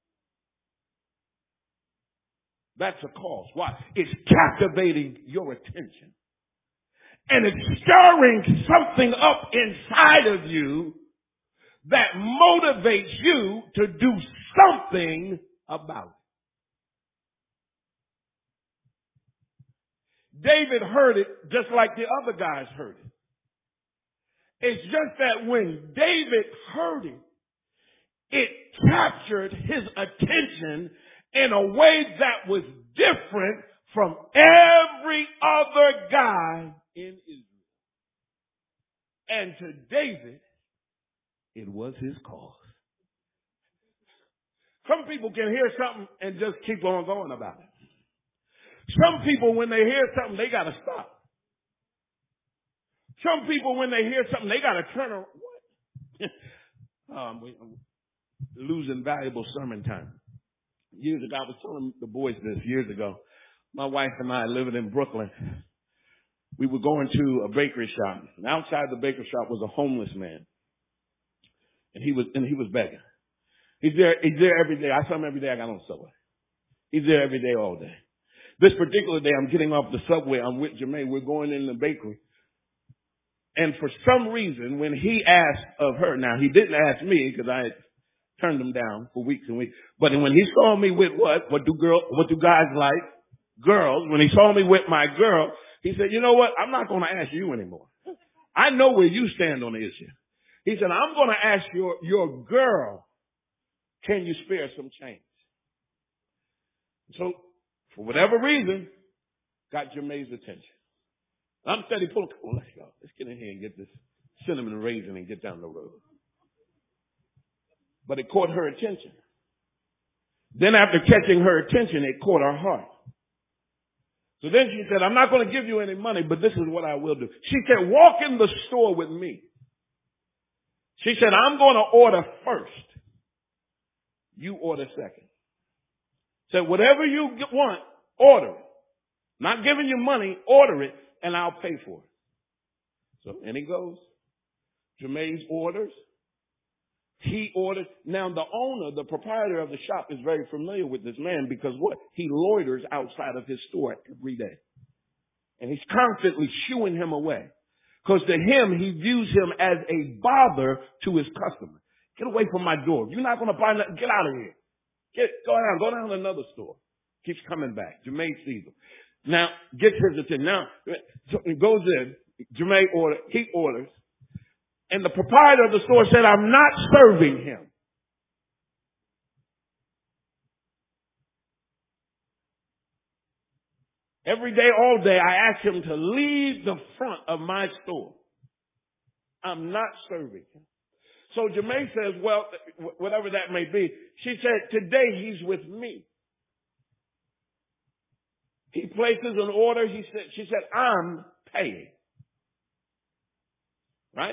That's a cause. Why? It's captivating your attention. And it's stirring something up inside of you that motivates you to do something about it. David heard it just like the other guys heard it. It's just that when David heard it, it captured his attention in a way that was different from every other guy in Israel. And to David, it was his cause. Some people can hear something and just keep on going about it. Some people, when they hear something, they got to stop. Some people, when they hear something, they got to turn around. What? um, we, I'm losing valuable sermon time. Years ago, I was telling the boys this years ago. My wife and I living in Brooklyn. We were going to a bakery shop. And outside the bakery shop was a homeless man. And he was, and he was begging. He's there, he's there every day. I saw him every day I got on the subway. He's there every day, all day. This particular day, I'm getting off the subway. I'm with Jermaine. We're going in the bakery. And for some reason, when he asked of her, now he didn't ask me because I had turned him down for weeks and weeks. But when he saw me with what? What do girl, what do guys like? Girls. When he saw me with my girl, he said, you know what? I'm not going to ask you anymore. I know where you stand on the issue. He said, I'm going to ask your, your girl, can you spare some change? So, for whatever reason, got Jermaine's attention. I'm steady pulling. Come on, let's go. Let's get in here and get this cinnamon raisin and get down the road. But it caught her attention. Then after catching her attention, it caught her heart. So then she said, I'm not going to give you any money, but this is what I will do. She said, walk in the store with me. She said, I'm going to order first. You order second. Said, whatever you want, order it. Not giving you money, order it, and I'll pay for it. So, and he goes. Jermaine's orders. He orders. Now, the owner, the proprietor of the shop is very familiar with this man because what? He loiters outside of his store every day. And he's constantly shooing him away. Because to him, he views him as a bother to his customer. Get away from my door. If you're not going to buy nothing, get out of here. Get, go down, go down to another store. Keeps coming back. Jermaine sees him. Now, gets his attention. Now, so he goes in. Jermaine orders. He orders. And the proprietor of the store said, I'm not serving him. Every day, all day, I ask him to leave the front of my store. I'm not serving him. So Jermaine says, well, whatever that may be, she said, today he's with me. He places an order. He said, she said, I'm paying. Right?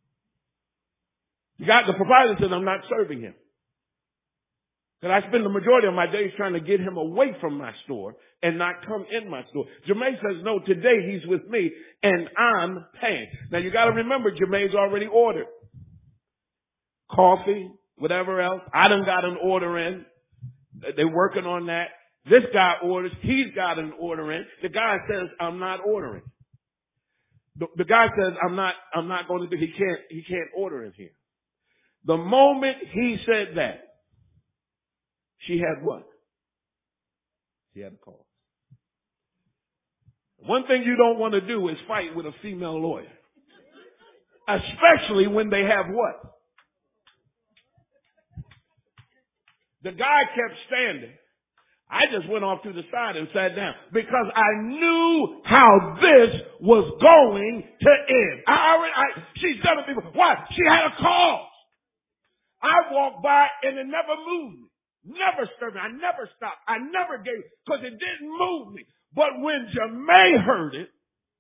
You got the proprietor says, I'm not serving him. Because I spend the majority of my days trying to get him away from my store and not come in my store. Jermaine says, no, today he's with me and I'm paying. Now you got to remember, Jermaine's already ordered coffee, whatever else. I done got an order in. They're working on that. This guy orders. He's got an order in. The guy says, I'm not ordering. The, the guy says, I'm not, I'm not going to do, he can't, he can't order in here. The moment he said that, she had what? She had a call. One thing you don't want to do is fight with a female lawyer. Especially when they have what? The guy kept standing. I just went off to the side and sat down because I knew how this was going to end. I already, I, she's done it before. Why? She had a cause. I walked by and it never moved me. Never stirred me. I never stopped. I never gave, because it didn't move me. But when Jermaine heard it,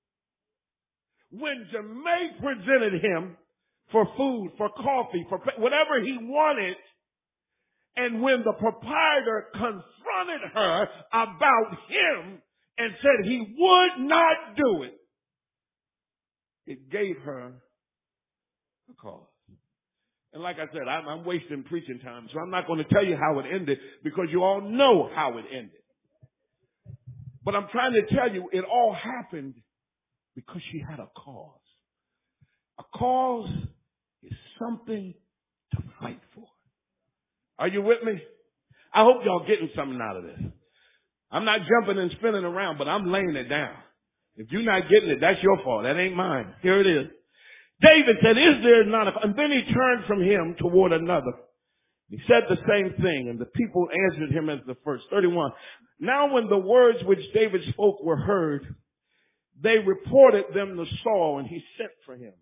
when Jermaine presented him for food, for coffee, for whatever he wanted, and when the proprietor confronted her about him and said he would not do it, it gave her a cause. And like I said, I'm, I'm wasting preaching time, so I'm not going to tell you how it ended because you all know how it ended. But I'm trying to tell you it all happened because she had a cause. A cause is something to fight for. Are you with me? I hope y'all getting something out of this. I'm not jumping and spinning around, but I'm laying it down. If you're not getting it, that's your fault. That ain't mine. Here it is. David said, is there not a... And then he turned from him toward another. He said the same thing, and the people answered him as the first. thirty-one. Now when the words which David spoke were heard, they reported them to Saul, and he sent for him.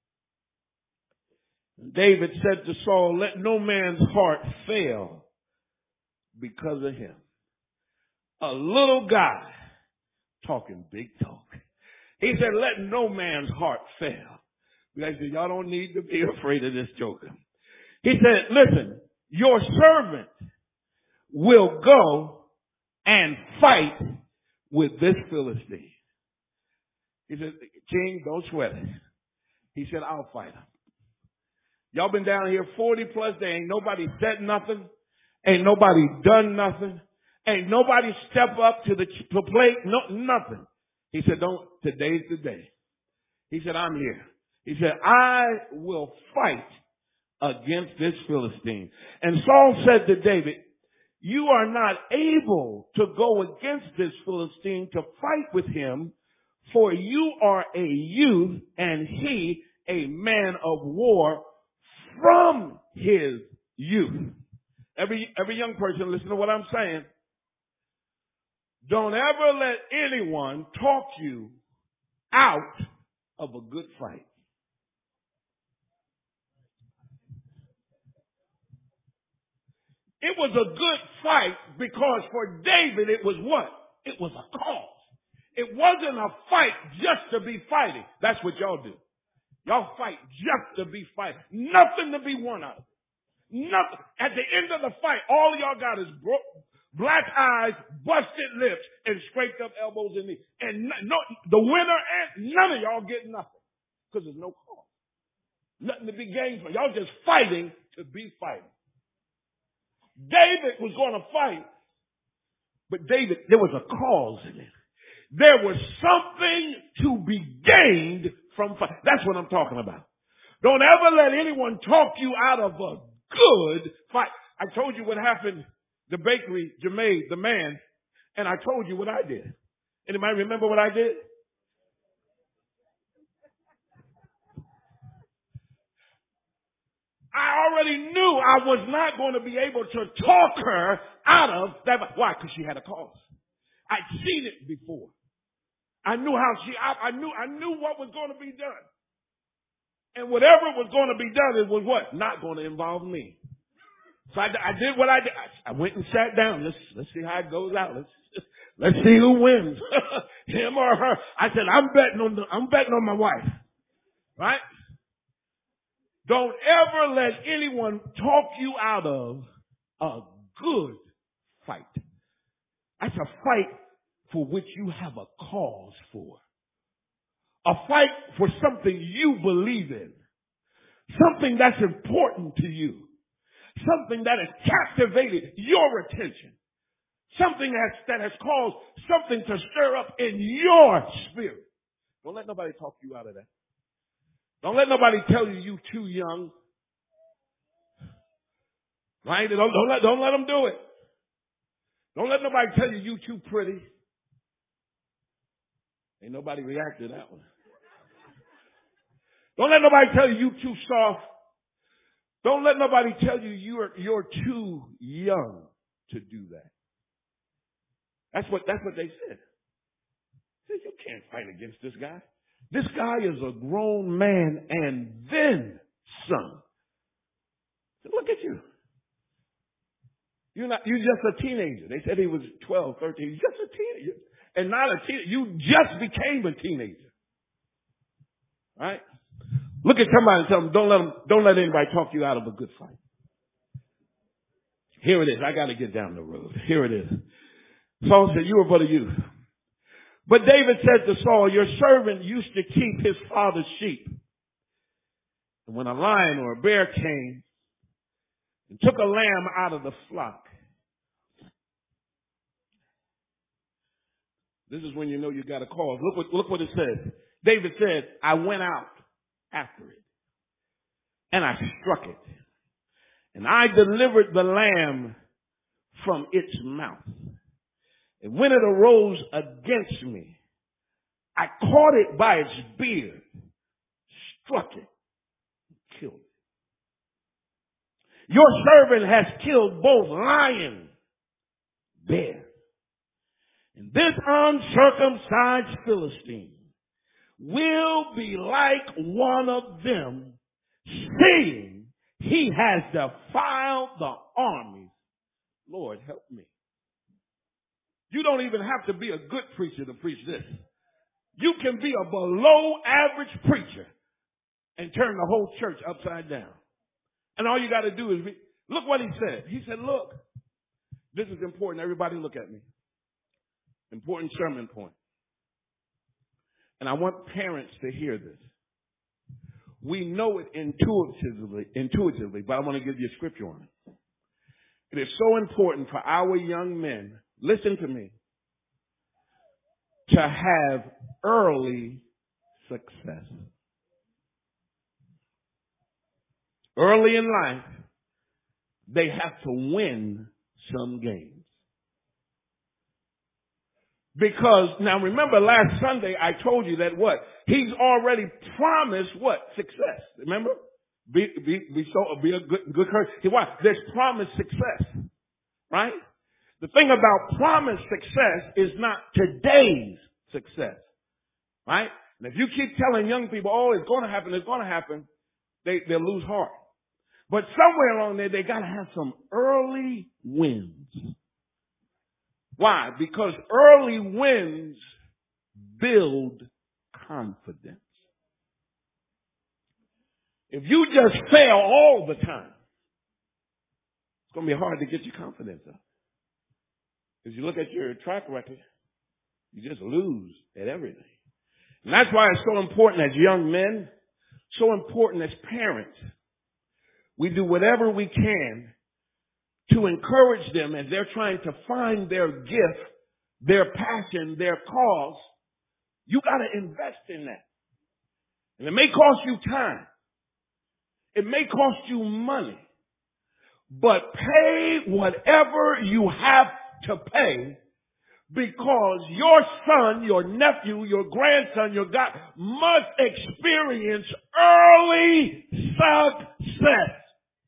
And David said to Saul, let no man's heart fail because of him. A little guy talking big talk. He said, let no man's heart fail. Because y'all don't need to be afraid of this joker. He said, listen, your servant will go and fight with this Philistine. He said, King, don't sweat it. He said, I'll fight him. Y'all been down here forty plus days. Ain't nobody said nothing. Ain't nobody done nothing. Ain't nobody step up to the, to plate. No, nothing. He said, don't, today's the day. He said, I'm here. He said, I will fight against this Philistine. And Saul said to David, you are not able to go against this Philistine to fight with him, for you are a youth and he a man of war from his youth. Every, every young person, listen to what I'm saying. Don't ever let anyone talk you out of a good fight. It was a good fight because for David it was what? It was a cause. It wasn't a fight just to be fighting. That's what y'all do. Y'all fight just to be fighting. Nothing to be won out of. Nothing. At the end of the fight, all y'all got is bro- black eyes, busted lips, and scraped up elbows and knees. And no, the winner and none of y'all get nothing because there's no cause. Nothing to be gained from. Y'all just fighting to be fighting. David was going to fight, but David, there was a cause in it. There was something to be gained from fight. That's what I'm talking about. Don't ever let anyone talk you out of a good fight. I told you what happened, the bakery, Jermaine, the man, and I told you what I did. Anybody remember what I did? I already knew I was not going to be able to talk her out of that. Why? Because she had a cause. I'd seen it before. I knew how she, I, I knew, I knew what was going to be done. And whatever was going to be done, it was what? Not going to involve me. So I, I did what I did. I, I went and sat down. Let's, let's see how it goes out. Let's, let's see who wins. Him or her. I said, I'm betting on the, I'm betting on my wife. Right? Don't ever let anyone talk you out of a good fight. That's a fight for which you have a cause for. A fight for something you believe in. Something that's important to you. Something that has captivated your attention. Something that's, that has caused something to stir up in your spirit. Don't let nobody talk you out of that. Don't let nobody tell you you too young. Right? Don't, don't, let, don't let them do it. Don't let nobody tell you you too pretty. Ain't nobody react to that one. Don't let nobody tell you you too soft. Don't let nobody tell you you're, you're too young to do that. That's what, that's what they said. They said, you can't fight against this guy. This guy is a grown man and then some. Look at you. You're not, you're just a teenager. They said he was twelve, thirteen. You're just a teenager. And not a teenager. You just became a teenager. Right? Look at somebody and tell them, don't let them, don't let anybody talk you out of a good fight. Here it is. I got to get down the road. Here it is. Saul said, you are but a youth. But David said to Saul, your servant used to keep his father's sheep. And when a lion or a bear came and took a lamb out of the flock, this is when you know you got a cause. Look what, look what it says. David said, I went out after it and I struck it and I delivered the lamb from its mouth. And when it arose against me, I caught it by its beard, struck it, and killed it. Your servant has killed both lion, bear, and this uncircumcised Philistine will be like one of them, seeing he has defiled the armies. Lord, help me. You don't even have to be a good preacher to preach this. You can be a below average preacher and turn the whole church upside down. And all you got to do is, re- look what he said. He said, look, this is important. Everybody look at me. Important sermon point. And I want parents to hear this. We know it intuitively, intuitively, but I want to give you a scripture on it. It is so important for our young men, listen to me, to have early success. Early in life, they have to win some games. Because, now remember last Sunday I told you that what? He's already promised what? Success. Remember? Be, be, be so, be a good, good courage. Why? There's promised success. Right? The thing about promised success is not today's success. Right? And if you keep telling young people, oh, it's going to happen, it's going to happen, they, they'll lose heart. But somewhere along there, they got to have some early wins. Why? Because early wins build confidence. If you just fail all the time, it's going to be hard to get your confidence up. If you look at your track record, you just lose at everything. And that's why it's so important as young men, so important as parents. We do whatever we can to encourage them as they're trying to find their gift, their passion, their cause. You got to invest in that. And it may cost you time. It may cost you money. But pay whatever you have to pay, because your son, your nephew, your grandson, your God must experience early success.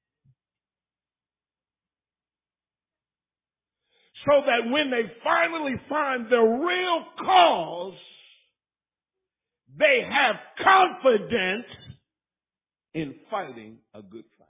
So that when they finally find the real cause, they have confidence in fighting a good fight.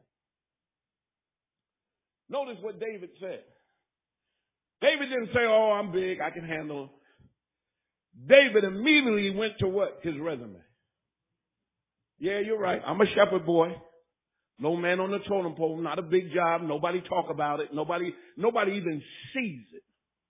Notice what David said. David didn't say, oh, I'm big, I can handle it. David immediately went to what? His resume. Yeah, you're right. I'm a shepherd boy. No man on the totem pole, not a big job. Nobody talk about it. Nobody, nobody even sees it.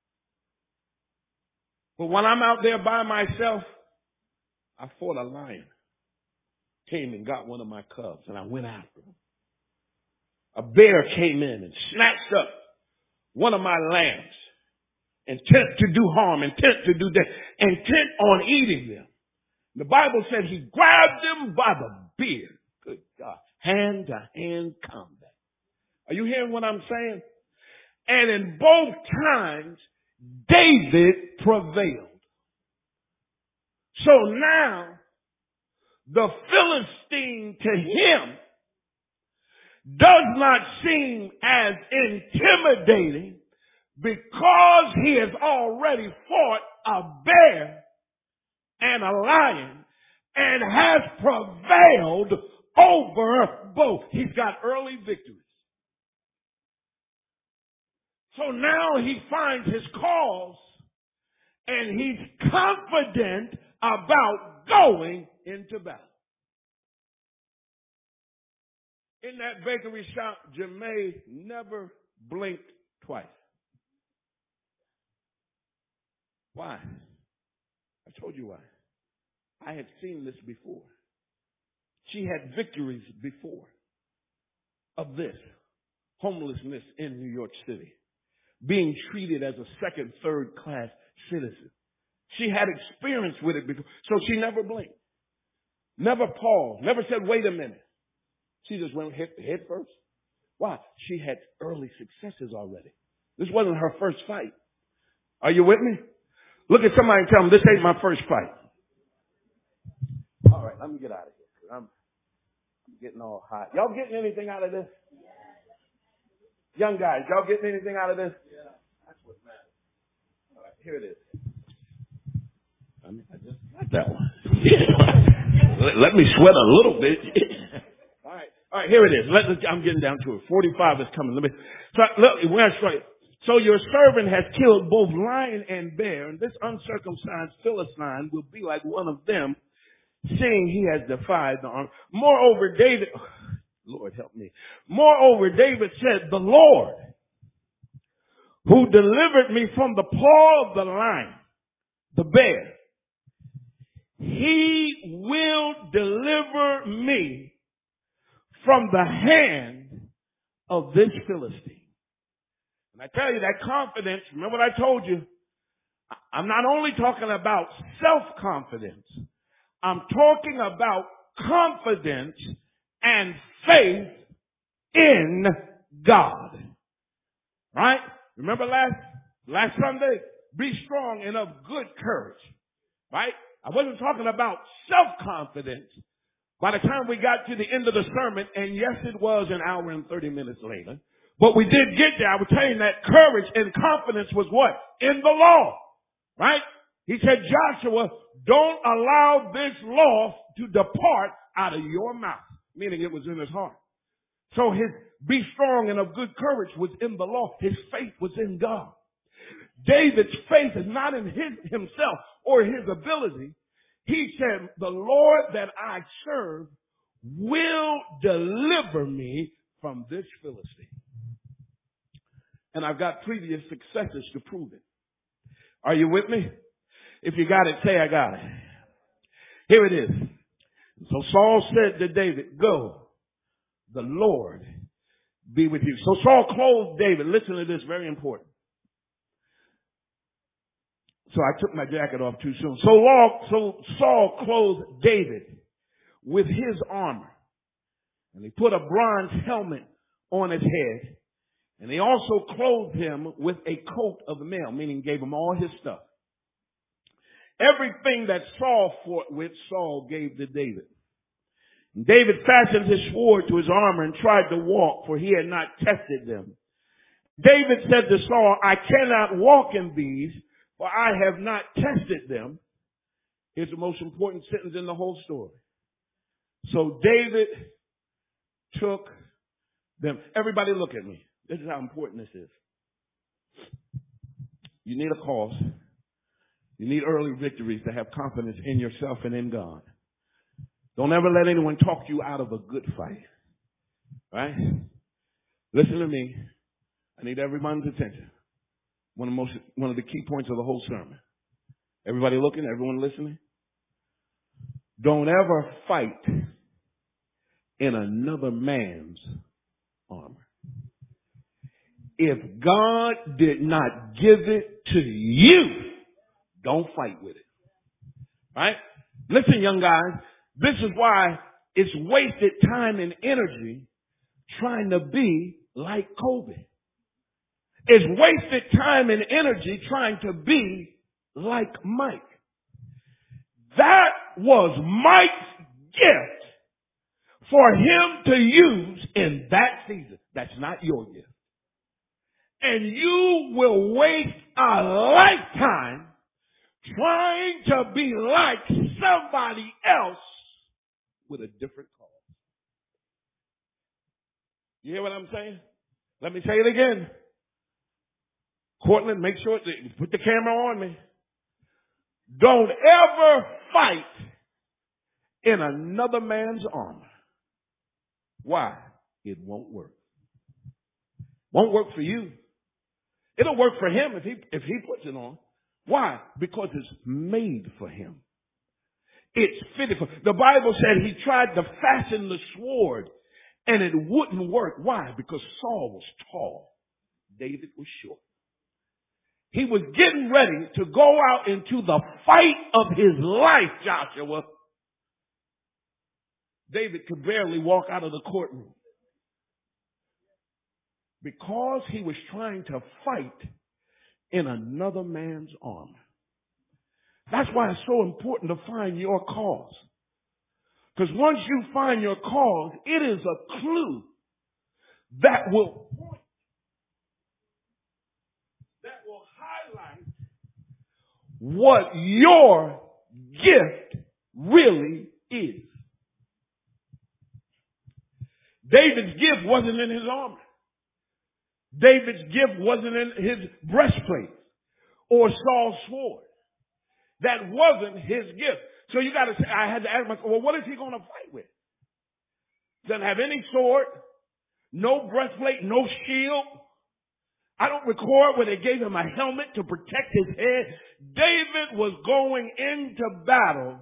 But when I'm out there by myself, I fought a lion. Came and got one of my cubs, and I went after him. A bear came in and snatched up one of my lambs, intent to do harm, intent to do death, intent on eating them. The Bible said he grabbed them by the beard. Good God. Hand-to-hand combat. Are you hearing what I'm saying? And in both times, David prevailed. So now, the Philistine to him does not seem as intimidating because he has already fought a bear and a lion and has prevailed over both. He's got early victories. So now he finds his cause and he's confident about going into battle. In that bakery shop, Jemay never blinked twice. Why? I told you why. I had seen this before. She had victories before of this. Homelessness in New York City. Being treated as a second, third class citizen. She had experience with it before. So she never blinked. Never paused. Never said, wait a minute. She just went head, head first. Why? She had early successes already. This wasn't her first fight. Are you with me? Look at somebody and tell them, this ain't my first fight. All right, let me get out of here. I'm getting all hot. Y'all getting anything out of this? Young guys, y'all getting anything out of this? Yeah. That's what matters. All right, here it is. I mean, I just got that one. let, let me sweat a little bit. All right, all right, here it is. Let, I'm getting down to it. forty-five is coming. Let me. So look, we're going to show you. So your servant has killed both lion and bear, and this uncircumcised Philistine will be like one of them, seeing he has defied the arm. Moreover, David, Lord help me. Moreover, David said, the Lord, who delivered me from the paw of the lion, the bear, he will deliver me from the hand of this Philistine. And I tell you that confidence, remember what I told you, I'm not only talking about self-confidence, I'm talking about confidence and faith in God. Right? Remember last, last Sunday? Be strong and of good courage. Right? I wasn't talking about self-confidence by the time we got to the end of the sermon, and yes, it was an hour and thirty minutes later, but we did get there. I was telling you that courage and confidence was what? In the law. Right? He said, Joshua, don't allow this law to depart out of your mouth. Meaning it was in his heart. So his be strong and of good courage was in the law. His faith was in God. David's faith is not in his, himself or his ability. He said, the Lord that I serve will deliver me from this Philistine. And I've got previous successes to prove it. Are you with me? If you got it, say I got it. Here it is. So Saul said to David, go, the Lord be with you. So Saul clothed David. Listen to this, very important. So I took my jacket off too soon. So, so Saul clothed David with his armor. And he put a bronze helmet on his head. And he also clothed him with a coat of mail, meaning gave him all his stuff. Everything that Saul fought with, Saul gave to David. And David fastened his sword to his armor and tried to walk, for he had not tested them. David said to Saul, I cannot walk in these, for I have not tested them. Here's the most important sentence in the whole story. So David took them. Everybody look at me. This is how important this is. You need a cause. You need early victories to have confidence in yourself and in God. Don't ever let anyone talk you out of a good fight. Right? Listen to me. I need everyone's attention. One of the most, one of the key points of the whole sermon. Everybody looking? Everyone listening? Don't ever fight in another man's armor. If God did not give it to you, don't fight with it. Right? Listen, young guys, this is why it's wasted time and energy trying to be like Kobe. It's wasted time and energy trying to be like Mike. That was Mike's gift for him to use in that season. That's not your gift. And you will waste a lifetime trying to be like somebody else with a different cause. You hear what I'm saying? Let me say it again. Cortland, make sure, put the camera on me. Don't ever fight in another man's armor. Why? It won't work. Won't work for you. It'll work for him if he, if he puts it on. Why? Because it's made for him. It's fitted for. The Bible said he tried to fasten the sword and it wouldn't work. Why? Because Saul was tall. David was short. He was getting ready to go out into the fight of his life, Joshua. David could barely walk out of the courtroom because he was trying to fight in another man's armor. That's why it's so important to find your cause. Because once you find your cause, it is a clue that will point, that will highlight what your gift really is. David's gift wasn't in his armor. David's gift wasn't in his breastplate or Saul's sword. That wasn't his gift. So you got to say, I had to ask myself, well, what is he going to fight with? Doesn't have any sword, no breastplate, no shield. I don't record where they gave him a helmet to protect his head. David was going into battle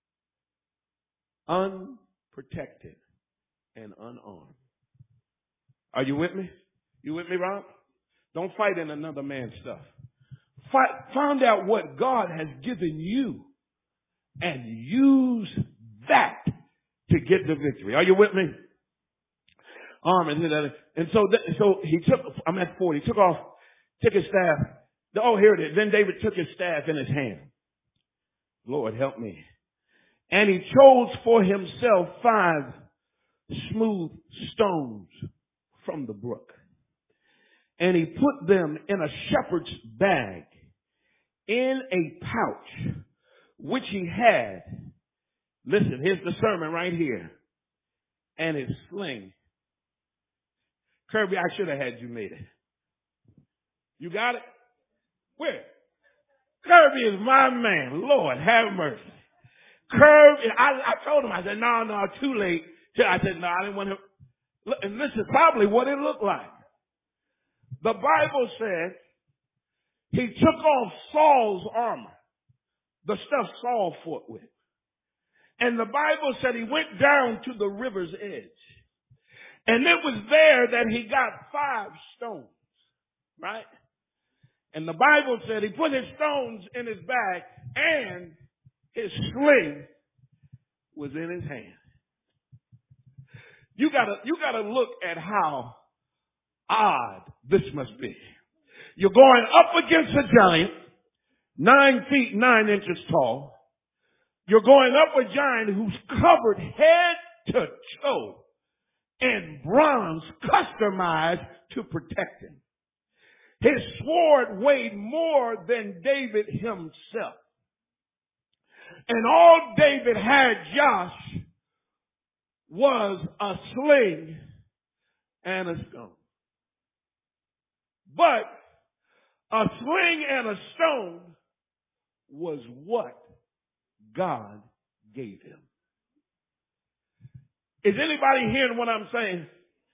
unprotected and unarmed. Are you with me? You with me, Rob? Don't fight in another man's stuff. Fight, find out what God has given you and use that to get the victory. Are you with me? Arm and and so so he took. I'm at forty. He took off, took his staff. Oh, here it is. Then David took his staff in his hand. Lord, help me. And he chose for himself five smooth stones from the brook, and he put them in a shepherd's bag, in a pouch which he had. Listen, here's the sermon right here. And his sling. Kirby, I should have had you made it. You got it? Where? Kirby is my man. Lord, have mercy. Kirby, I, I told him, I said, no, no, too late. I said, no, I didn't want him. And this is probably what it looked like. The Bible said he took off Saul's armor, the stuff Saul fought with. And the Bible said he went down to the river's edge. And it was there that he got five stones, right? And the Bible said he put his stones in his bag and his sling was in his hand. You gotta, you gotta look at how odd this must be. You're going up against a giant, nine feet, nine inches tall. You're going up a giant who's covered head to toe in bronze customized to protect him. His sword weighed more than David himself. And all David had, Josh, was a sling and a stone. But a sling and a stone was what God gave him. Is anybody hearing what I'm saying?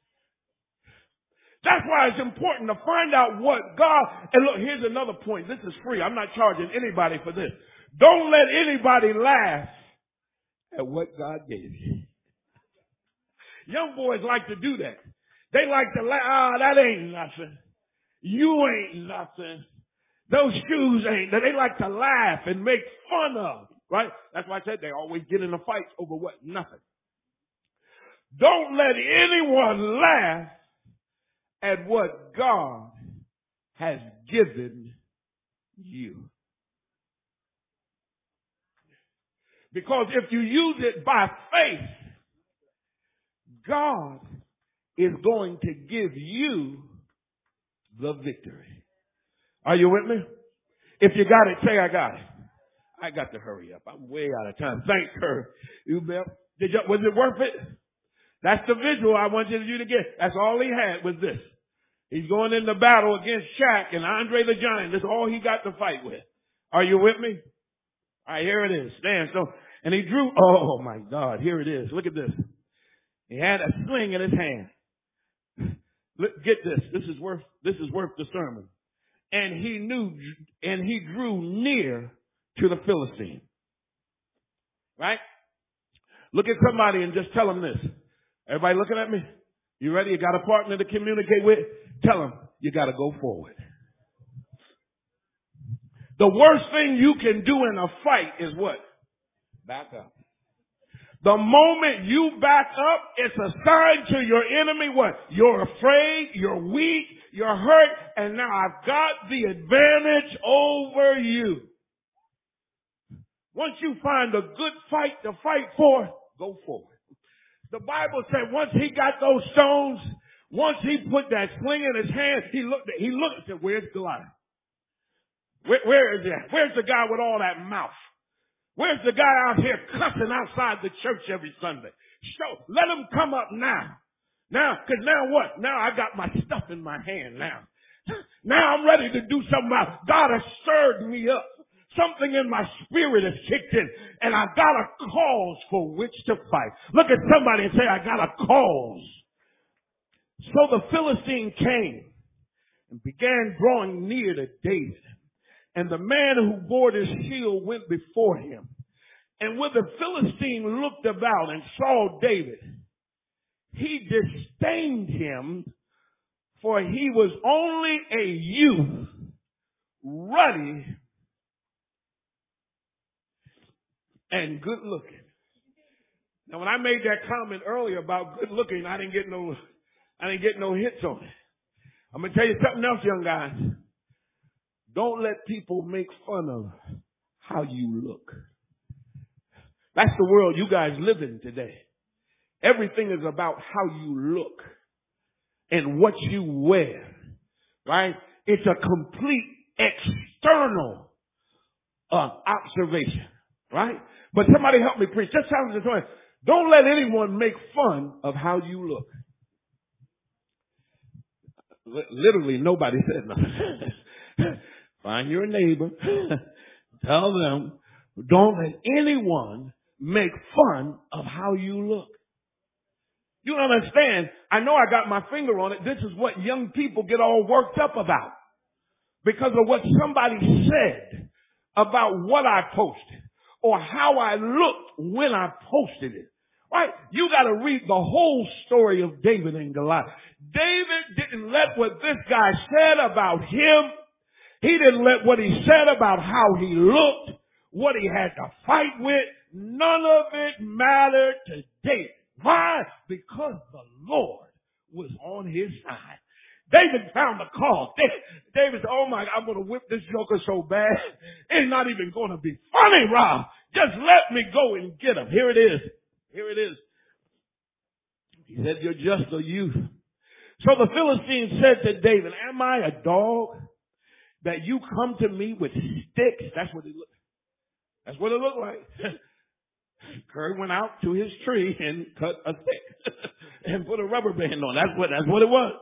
That's why it's important to find out what God, and look, here's another point. This is free. I'm not charging anybody for this. Don't let anybody laugh at what God gave you. Young boys like to do that. They like to laugh. Ah, oh, that ain't nothing. You ain't nothing. Those shoes ain't. They like to laugh and make fun of, right? That's why I said they always get in a fight over what? Nothing. Don't let anyone laugh at what God has given you. Because if you use it by faith, God is going to give you the victory. Are you with me? If you got it, say I got it. I got to hurry up. I'm way out of time. Thanks, her. You Did you, was it worth it? That's the visual I want you to get. That's all he had was this. He's going into battle against Shaq and Andre the Giant. That's all he got to fight with. Are you with me? All right, here it is. Stand. So, and he drew. Oh my God, here it is. Look at this. He had a sling in his hand. Look, get this. This is worth. This is worth the sermon. And he knew, and he drew near to the Philistine. Right? Look at somebody and just tell them this. Everybody looking at me? You ready? You got a partner to communicate with? Tell them you got to go forward. The worst thing you can do in a fight is what? Back up. The moment you back up, it's a sign to your enemy what? You're afraid, you're weak, you're hurt, and now I've got the advantage over you. Once you find a good fight to fight for, go forward. The Bible said once he got those stones, once he put that sling in his hand, he looked at, he looked and said, where's Goliath? Where, where is that? Where's the guy with all that mouth? Where's the guy out here cussing outside the church every Sunday? Show, let him come up now. Now, because now what? Now I got my stuff in my hand now. Now I'm ready to do something else. God has stirred me up. Something in my spirit has kicked in, and I got a cause for which to fight. Look at somebody and say, I got a cause. So the Philistine came and began drawing near to David. And the man who bore his shield went before him. And when the Philistine looked about and saw David, he disdained him, for he was only a youth, ruddy, and good looking. Now, when I made that comment earlier about good looking, I didn't get no, I didn't get no hits on it. I'm gonna tell you something else, young guys. Don't let people make fun of how you look. That's the world you guys live in today. Everything is about how you look and what you wear, right? It's a complete external uh, observation, right? But somebody help me preach. Just sounds this way. Don't let anyone make fun of how you look. Literally, nobody said nothing. Find your neighbor. Tell them, don't let anyone make fun of how you look. You don't understand. I know I got my finger on it. This is what young people get all worked up about because of what somebody said about what I posted or how I looked when I posted it. Right? You got to read the whole story of David and Goliath. David didn't let what this guy said about him. He didn't let what he said about how he looked, what he had to fight with. None of it mattered to David. Why? Because the Lord was on his side. David found the cause. David said, oh my God, I'm going to whip this joker so bad. It's not even going to be funny, Rob. Just let me go and get him. Here it is. Here it is. He said, you're just a youth. So the Philistine said to David, am I a dog that you come to me with sticks? That's what it looked. That's what it looked like. Curry went out to his tree and cut a stick and put a rubber band on. That's what, that's what it was.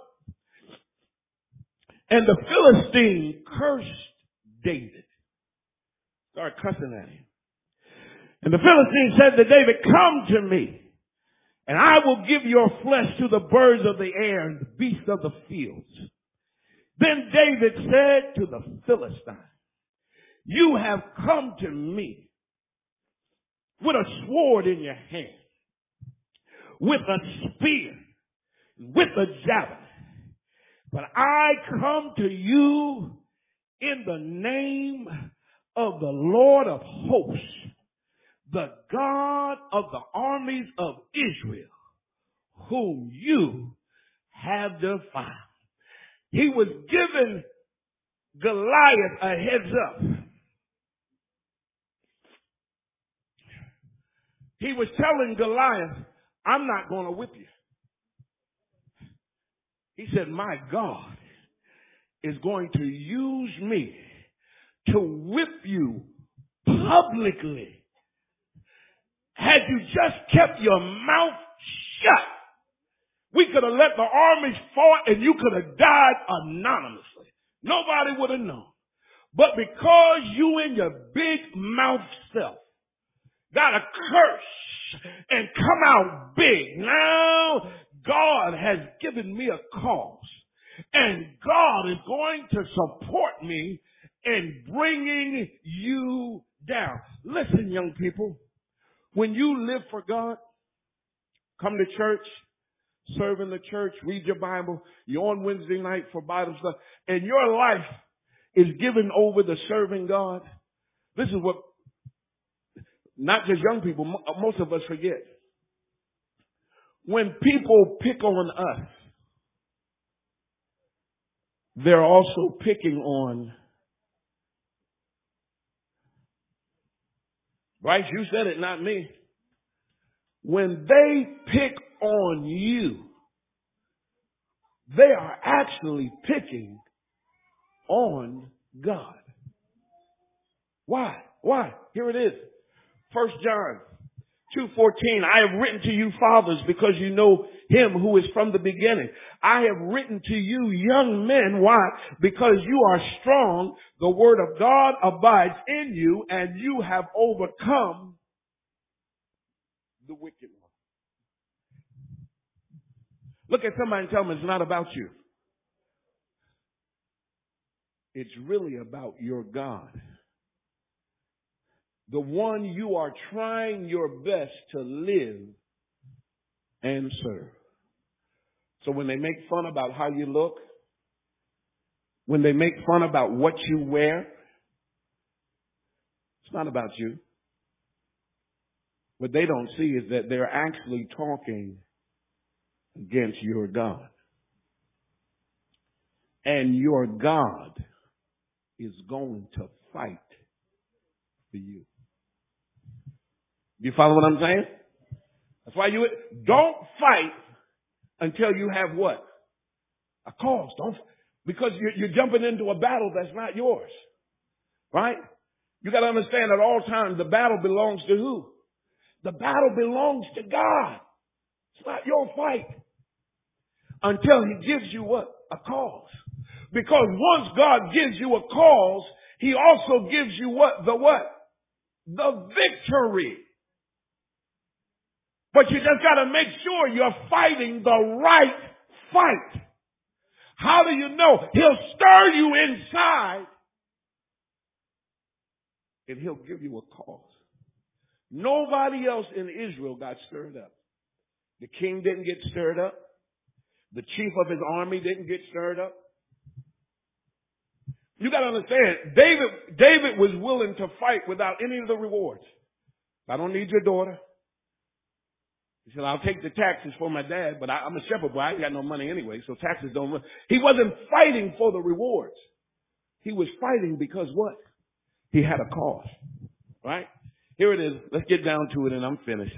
And the Philistine cursed David. Started cussing at him. And the Philistine said to David, come to me, and I will give your flesh to the birds of the air and the beasts of the fields. Then David said to the Philistine, you have come to me with a sword in your hand, with a spear, with a javelin. But I come to you in the name of the Lord of hosts, the God of the armies of Israel, whom you have defied. He was giving Goliath a heads up. He was telling Goliath, I'm not going to whip you. He said, my God is going to use me to whip you publicly. Had you just kept your mouth shut, we could have let the armies fight and you could have died anonymously. Nobody would have known. But because you and your big mouth self got a curse and come out big, now God has given me a cause. And God is going to support me in bringing you down. Listen, young people. When you live for God, come to church, serve in the church, read your Bible, you're on Wednesday night for Bible stuff, and your life is given over to serving God. This is what, not just young people, most of us forget. When people pick on us, they're also picking on, Bryce, you said it, not me. When they pick on you, they are actually picking on God. Why? Why? Here it is. First John two fourteen, I have written to you fathers because you know him who is from the beginning. I have written to you young men. Why? Because you are strong. The word of God abides in you and you have overcome the wicked one. Look at somebody and tell them it's not about you. It's really about your God. The one you are trying your best to live and serve. So when they make fun about how you look, when they make fun about what you wear, it's not about you. What they don't see is that they're actually talking against your God. And your God is going to fight for you. You follow what I'm saying? That's why you don't fight until you have what? A cause. Don't, because you're, you're jumping into a battle that's not yours. Right? You got to understand at all times the battle belongs to who? The battle belongs to God. It's not your fight. Until he gives you what? A cause. Because once God gives you a cause, he also gives you what? The what? The victory. But you just got to make sure you're fighting the right fight. How do you know? He'll stir you inside and he'll give you a cause. Nobody else in Israel got stirred up. The king didn't get stirred up. The chief of his army didn't get stirred up. You got to understand, David, David was willing to fight without any of the rewards. I don't need your daughter. He said, I'll take the taxes for my dad, but I, I'm a shepherd boy. I ain't got no money anyway, so taxes don't run. He wasn't fighting for the rewards. He was fighting because what? He had a cause. Right? Here it is. Let's get down to it and I'm finished.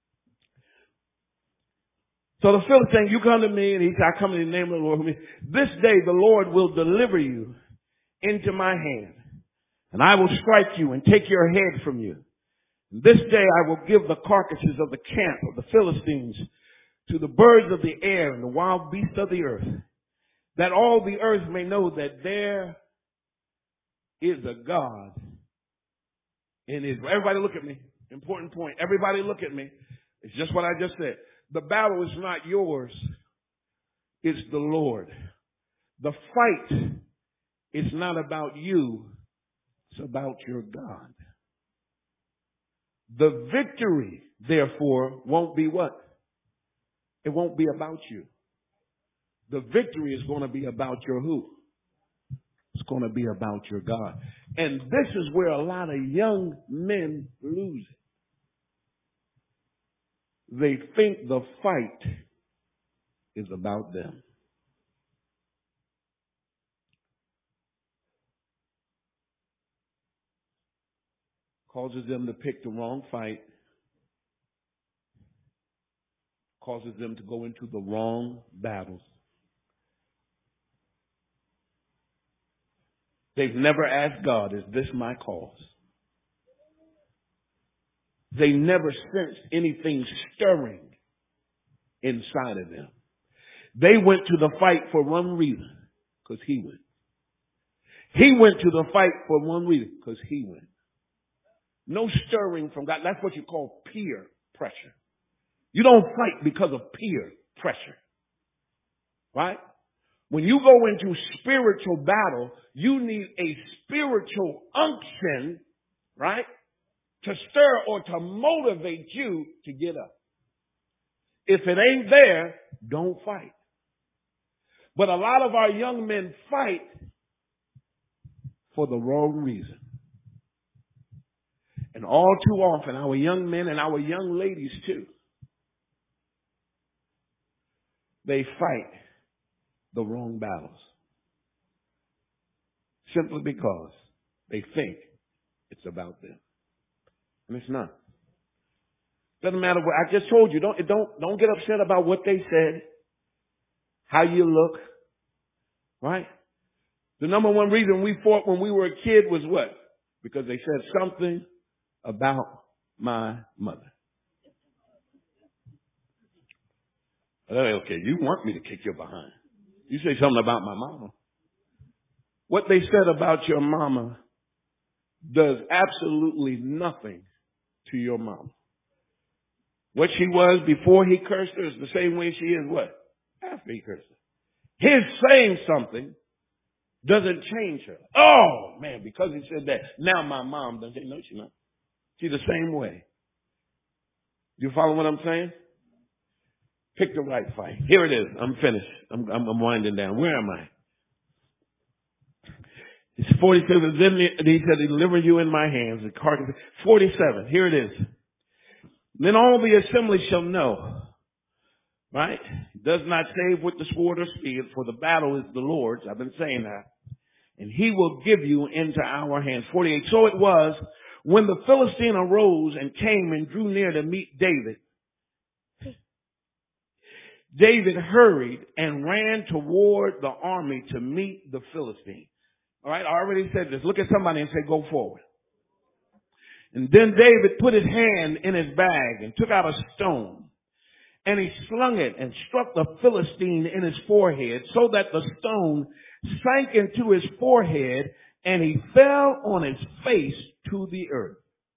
So the Philistine, you come to me, and he said, I come in the name of the Lord. This day the Lord will deliver you into my hand, and I will strike you and take your head from you. This day I will give the carcasses of the camp of the Philistines to the birds of the air and the wild beasts of the earth, that all the earth may know that there is a God in Israel. Everybody look at me. Important point. Everybody look at me. It's just what I just said. The battle is not yours. It's the Lord. The fight is not about you. It's about your God. The victory, therefore, won't be what? It won't be about you. The victory is going to be about your who? It's going to be about your God. And this is where a lot of young men lose it. They think the fight is about them. Causes them to pick the wrong fight. Causes them to go into the wrong battles. They've never asked God, is this my cause? They never sensed anything stirring inside of them. They went to the fight for one reason, because he went. He went to the fight for one reason, because he went. No stirring from God. That's what you call peer pressure. You don't fight because of peer pressure. Right? When you go into spiritual battle, you need a spiritual unction, right? To stir or to motivate you to get up. If it ain't there, don't fight. But a lot of our young men fight for the wrong reason. And all too often, our young men and our young ladies too, they fight the wrong battles. Simply because they think it's about them. And it's not. Doesn't matter what, I just told you, don't, don't, don't get upset about what they said, how you look, right? The number one reason we fought when we were a kid was what? Because they said something about my mother. Okay, you want me to kick your behind. You say something about my mama. What they said about your mama does absolutely nothing to your mama. What she was before he cursed her is the same way she is what? After he cursed her. His saying something doesn't change her. Oh, man, because he said that, now my mom doesn't say, no, she's not. She's the same way. You follow what I'm saying? Pick the right fight. Here it is. I'm finished. I'm, I'm, I'm winding down. Where am I? It's forty-seven. Then he said, deliver you in my hands. forty-seven. Here it is. Then all the assembly shall know. Right? It does not save with the sword or spear, for the battle is the Lord's. I've been saying that. And he will give you into our hands. forty-eight. So it was when the Philistine arose and came and drew near to meet David. David hurried and ran toward the army to meet the Philistine. All right, I already said this. Look at somebody and say, go forward. And then David put his hand in his bag and took out a stone. And he slung it and struck the Philistine in his forehead, so that the stone sank into his forehead and he fell on his face to the earth.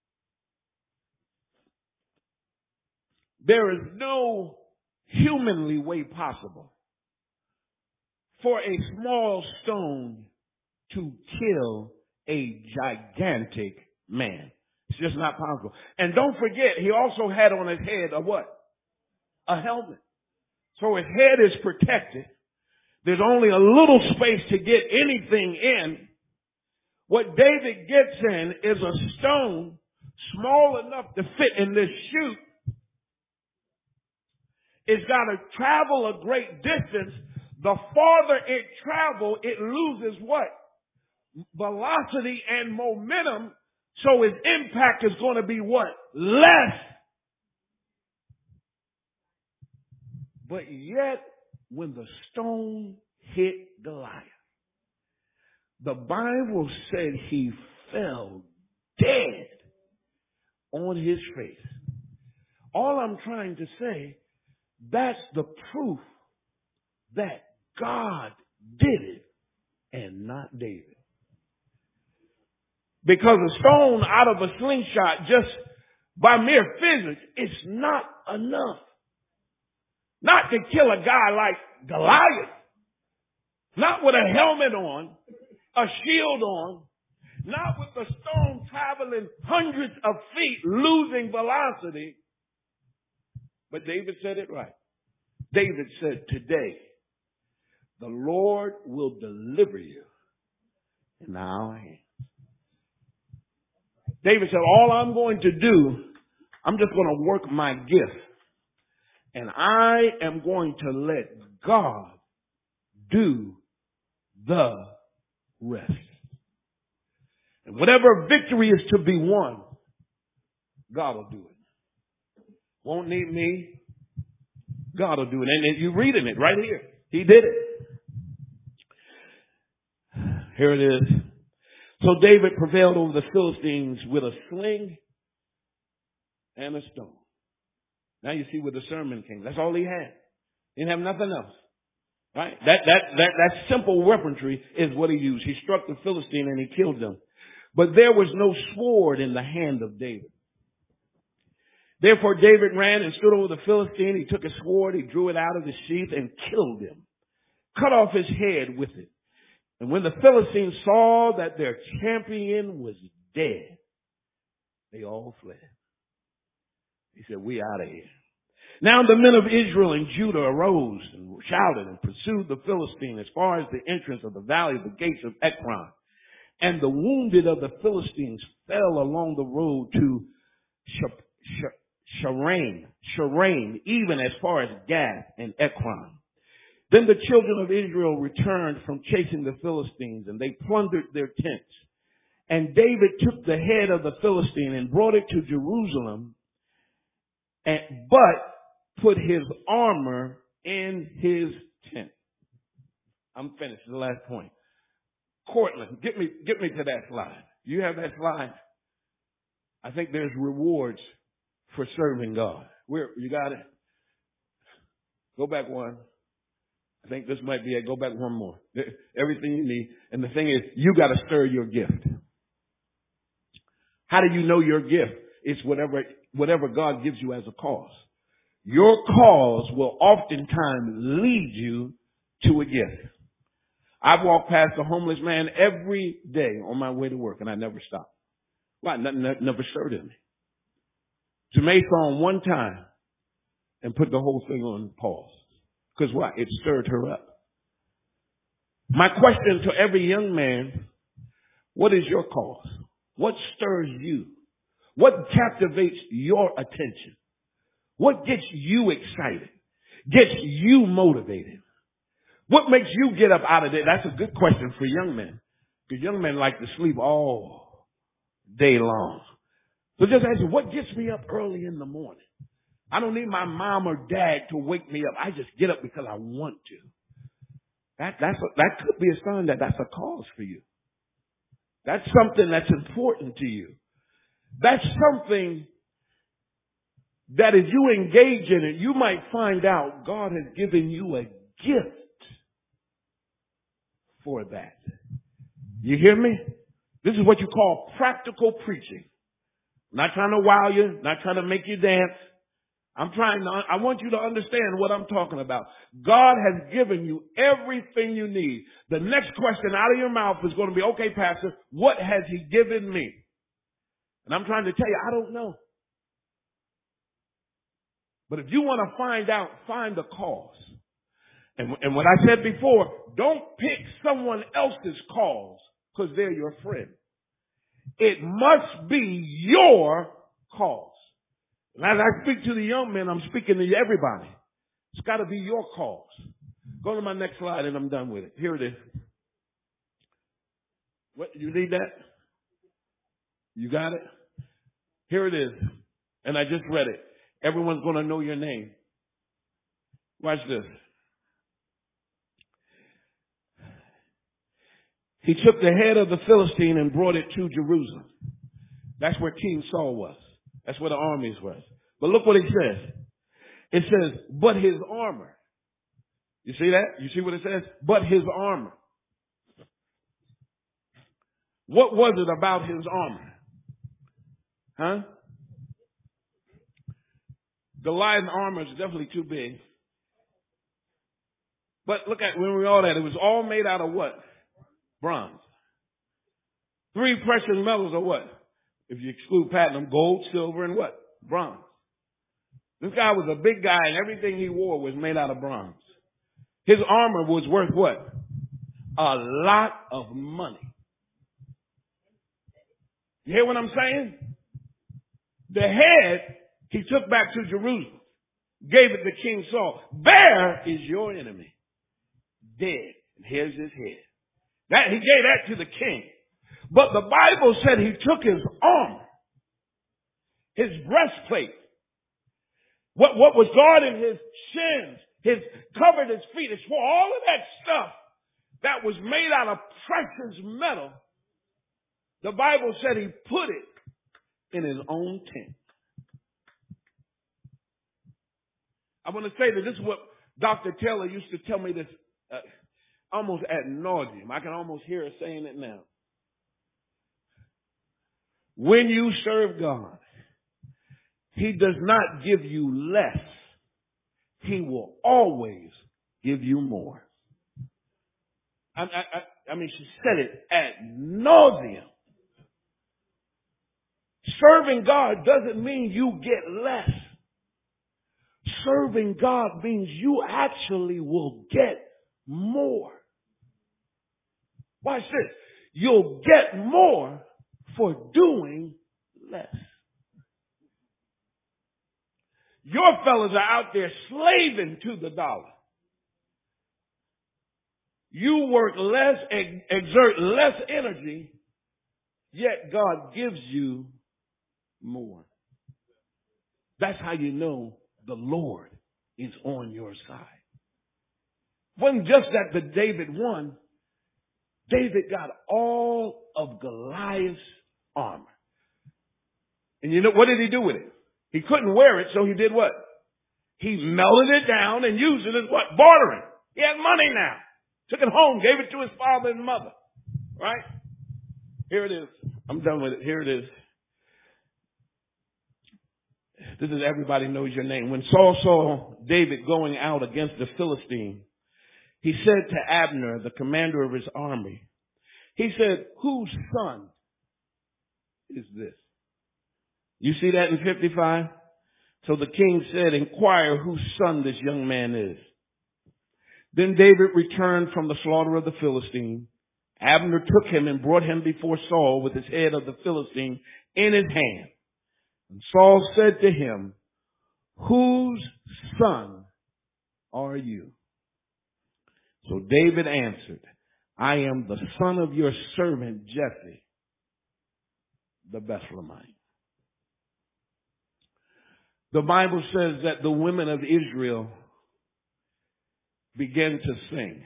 There is no humanly way possible for a small stone to kill a gigantic man. It's just not possible. And don't forget, he also had on his head a what? A helmet. So his head is protected. There's only a little space to get anything in. What David gets in is a stone small enough to fit in this chute. It's got to travel a great distance. The farther it travels, it loses what? Velocity and momentum. So its impact is going to be what? Less. But yet, when the stone hit Goliath, the Bible said he fell dead on his face. All I'm trying to say, that's the proof that God did it and not David. Because a stone out of a slingshot, just by mere physics, it's not enough. Not to kill a guy like Goliath. Not with a helmet on, a shield on, not with the stone traveling hundreds of feet, losing velocity. But David said it right. David said, today, the Lord will deliver you in our hands. David said, all I'm going to do, I'm just going to work my gift. And I am going to let God do the rest. And whatever victory is to be won, God will do it. Won't need me. God will do it. And you're reading it right here. He did it. Here it is. So David prevailed over the Philistines with a sling and a stone. Now you see where the sermon came. That's all he had. He didn't have nothing else. Right? That, that, that, that simple weaponry is what he used. He struck the Philistine and he killed them. But there was no sword in the hand of David. Therefore David ran and stood over the Philistine. He took a sword, he drew it out of the sheath and killed him. Cut off his head with it. And when the Philistines saw that their champion was dead, they all fled. He said, we out of here. Now the men of Israel and Judah arose and shouted and pursued the Philistine as far as the entrance of the valley of the gates of Ekron. And the wounded of the Philistines fell along the road to Sharaim, Sharaim, even as far as Gath and Ekron. Then the children of Israel returned from chasing the Philistines, and they plundered their tents. And David took the head of the Philistine and brought it to Jerusalem, and, but put his armor in his tent. I'm finished. The last point. Cortland, get me, get me to that slide. You have that slide? I think there's rewards for serving God. Where, you got it? Go back one. I think this might be it. Go back one more. Everything you need. And the thing is, you got to stir your gift. How do you know your gift? It's whatever, whatever God gives you as a cause. Your cause will oftentimes lead you to a gift. I've walked past a homeless man every day on my way to work, and I never stopped. Why? Nothing never stirred in me. Jermaine saw him one time and put the whole thing on pause. Because why? It stirred her up. My question to every young man, what is your cause? What stirs you? What captivates your attention? What gets you excited? Gets you motivated? What makes you get up out of it? That's a good question for young men. Because young men like to sleep all day long. So just ask you, what gets me up early in the morning? I don't need my mom or dad to wake me up. I just get up because I want to. That, that's a, that could be a sign that that's a cause for you. That's something that's important to you. That's something that if you engage in it, you might find out God has given you a gift for that. You hear me? This is what you call practical preaching. Not trying to wow you, not trying to make you dance. I'm trying to, I want you to understand what I'm talking about. God has given you everything you need. The next question out of your mouth is going to be, okay, Pastor, what has he given me? And I'm trying to tell you, I don't know. But if you want to find out, find the cause. And, and what I said before, don't pick someone else's cause because they're your friend. It must be your cause. And as I speak to the young men, I'm speaking to everybody. It's got to be your cause. Go to my next slide and I'm done with it. Here it is. What, you need that? You got it? Here it is. And I just read it. Everyone's going to know your name. Watch this. He took the head of the Philistine and brought it to Jerusalem. That's where King Saul was. That's where the armies was. But look what it says. It says, but his armor. You see that? You see what it says? But his armor. What was it about his armor? Huh? Goliath's armor is definitely too big. But look at when we all that. It was all made out of what? Bronze. Three precious metals are what? If you exclude platinum, gold, silver, and what? Bronze. This guy was a big guy, and everything he wore was made out of bronze. His armor was worth what? A lot of money. You hear what I'm saying? The head he took back to Jerusalem, gave it to King Saul. There is your enemy, dead, and here's his head. That he gave that to the king. But the Bible said he took his armor, his breastplate, what, what was guarding his shins, his covered his feet, his sword, all of that stuff that was made out of precious metal. The Bible said he put it in his own tent. I want to say that this is what Doctor Taylor used to tell me this uh, almost ad nauseum. I can almost hear her saying it now. When you serve God, he does not give you less. He will always give you more. I, I, I mean, she said it ad nauseum. Serving God doesn't mean you get less. Serving God means you actually will get more. Watch this. You'll get more for doing less. Your fellas are out there slaving to the dollar. You work less, exert less energy, yet God gives you more. That's how you know the Lord is on your side. It wasn't just that the David won. David got all of Goliath's armor. And you know, what did he do with it? He couldn't wear it, so he did what? He melted it down and used it as what? Bartering. He had money now. Took it home, gave it to his father and mother. Right? Here it is. I'm done with it. Here it is. This is Everybody Knows Your Name. When Saul saw David going out against the Philistine, he said to Abner, the commander of his army, he said, whose son is this? You see that in fifty-five? So the king said, inquire whose son this young man is. Then David returned from the slaughter of the Philistine. Abner took him and brought him before Saul with his head of the Philistine in his hand. And Saul said to him, whose son are you? So David answered, I am the son of your servant Jesse, the Bethlehemite. The Bible says that the women of Israel began to sing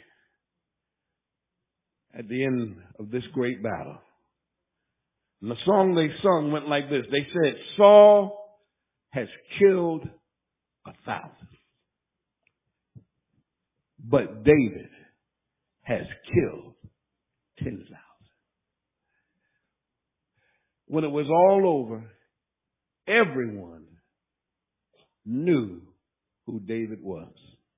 at the end of this great battle. And the song they sung went like this. They said, Saul has killed a thousand, but David has killed ten thousand. When it was all over, everyone knew who David was.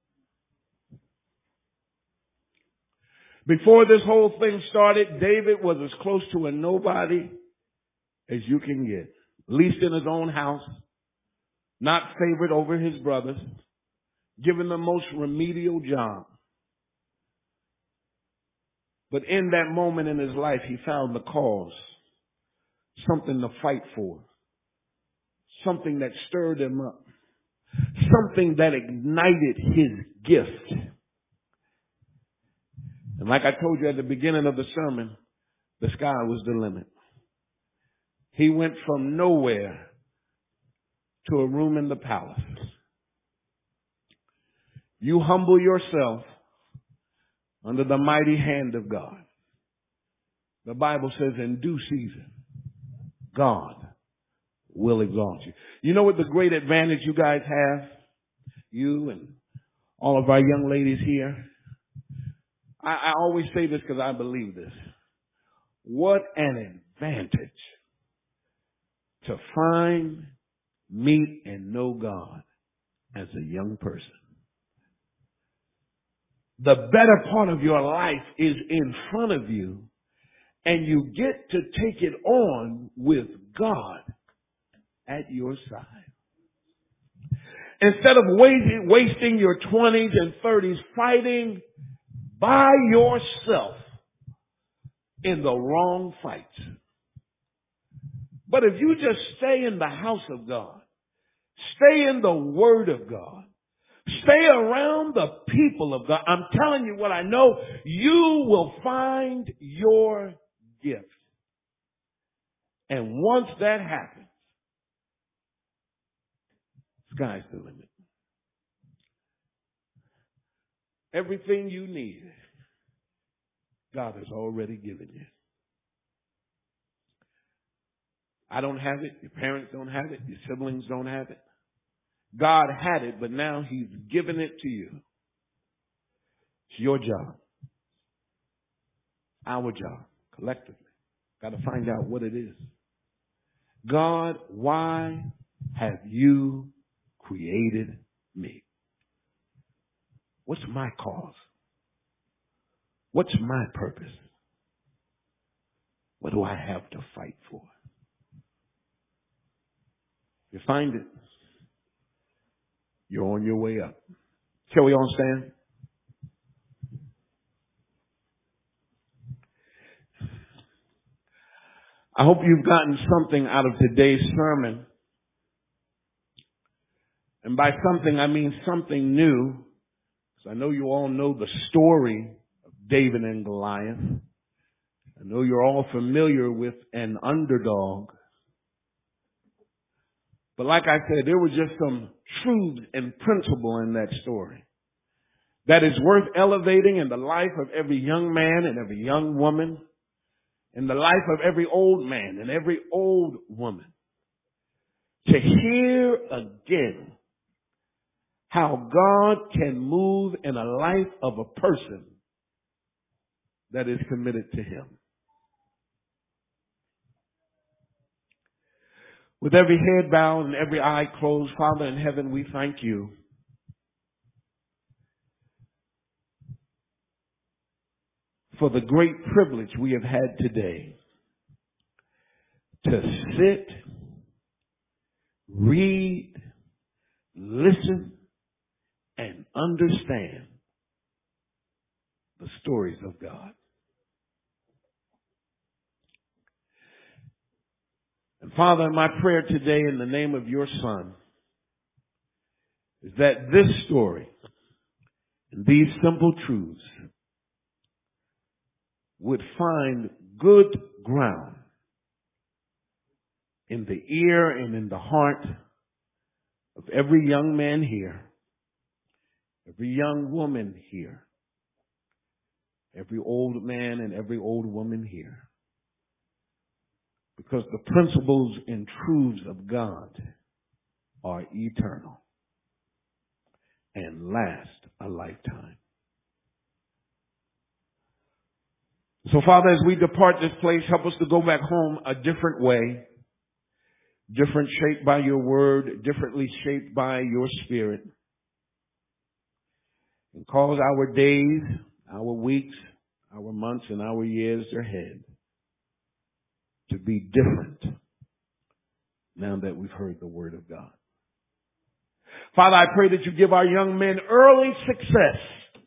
Before this whole thing started, David was as close to a nobody as you can get. Least in his own house, not favored over his brothers, given the most remedial job. But in that moment in his life, he found the cause, something to fight for, something that stirred him up, something that ignited his gift. And like I told you at the beginning of the sermon, the sky was the limit. He went from nowhere to a room in the palace. You humble yourself under the mighty hand of God. The Bible says in due season, God will exalt you. You know what the great advantage you guys have? You and all of our young ladies here. I, I always say this because I believe this. What an advantage to find, meet, and know God as a young person. The better part of your life is in front of you, and you get to take it on with God at your side. Instead of wasting, wasting your twenties and thirties fighting by yourself in the wrong fights. But if you just stay in the house of God, stay in the Word of God, stay around the people of God, I'm telling you what I know, you will find your gift. And once that happens, sky's the limit. Everything you need, God has already given you. I don't have it. Your parents don't have it. Your siblings don't have it. God had it, but now He's given it to you. It's your job. Our job, collectively. Got to find out what it is. God, why have you created me? What's my cause? What's my purpose? What do I have to fight for? You find it, you're on your way up. Shall we all stand? I hope you've gotten something out of today's sermon. And by something, I mean something new. Because I know you all know the story of David and Goliath. I know you're all familiar with an underdog. But like I said, there was just some truth and principle in that story that is worth elevating in the life of every young man and every young woman, in the life of every old man and every old woman. To hear again how God can move in a life of a person that is committed to Him. With every head bowed and every eye closed, Father in heaven, we thank you for the great privilege we have had today to sit, read, listen, and understand the stories of God. And Father, my prayer today in the name of your Son is that this story and these simple truths would find good ground in the ear and in the heart of every young man here, every young woman here, every old man and every old woman here. Because the principles and truths of God are eternal and last a lifetime. So, Father, as we depart this place, help us to go back home a different way, different shaped by your word, differently shaped by your spirit. And cause our days, our weeks, our months, and our years ahead to be different now that we've heard the word of God. Father, I pray that you give our young men early success,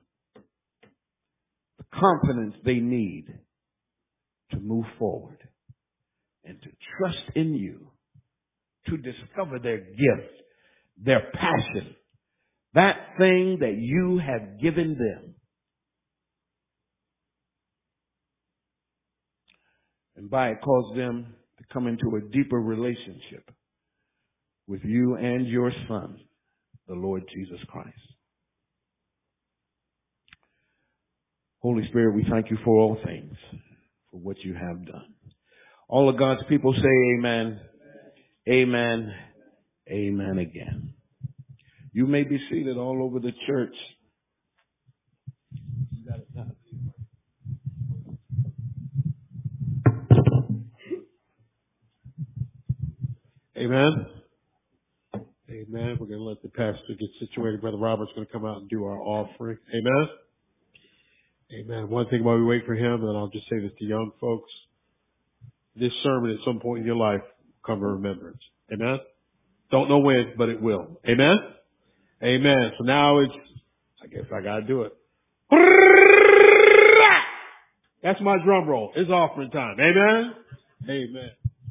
the confidence they need to move forward and to trust in you, to discover their gift, their passion, that thing that you have given them. And by it, cause them to come into a deeper relationship with you and your Son, the Lord Jesus Christ. Holy Spirit, we thank you for all things, for what you have done. All of God's people say amen, amen, amen again. You may be seated all over the church. You got it now. Amen. Amen. We're going to let the pastor get situated. Brother Robert's going to come out and do our offering. Amen. Amen. One thing while we wait for him, and I'll just say this to young folks. This sermon at some point in your life will come to remembrance. Amen. Don't know when, but it will. Amen. Amen. So now it's, I guess I got to do it. That's my drum roll. It's offering time. Amen. Amen.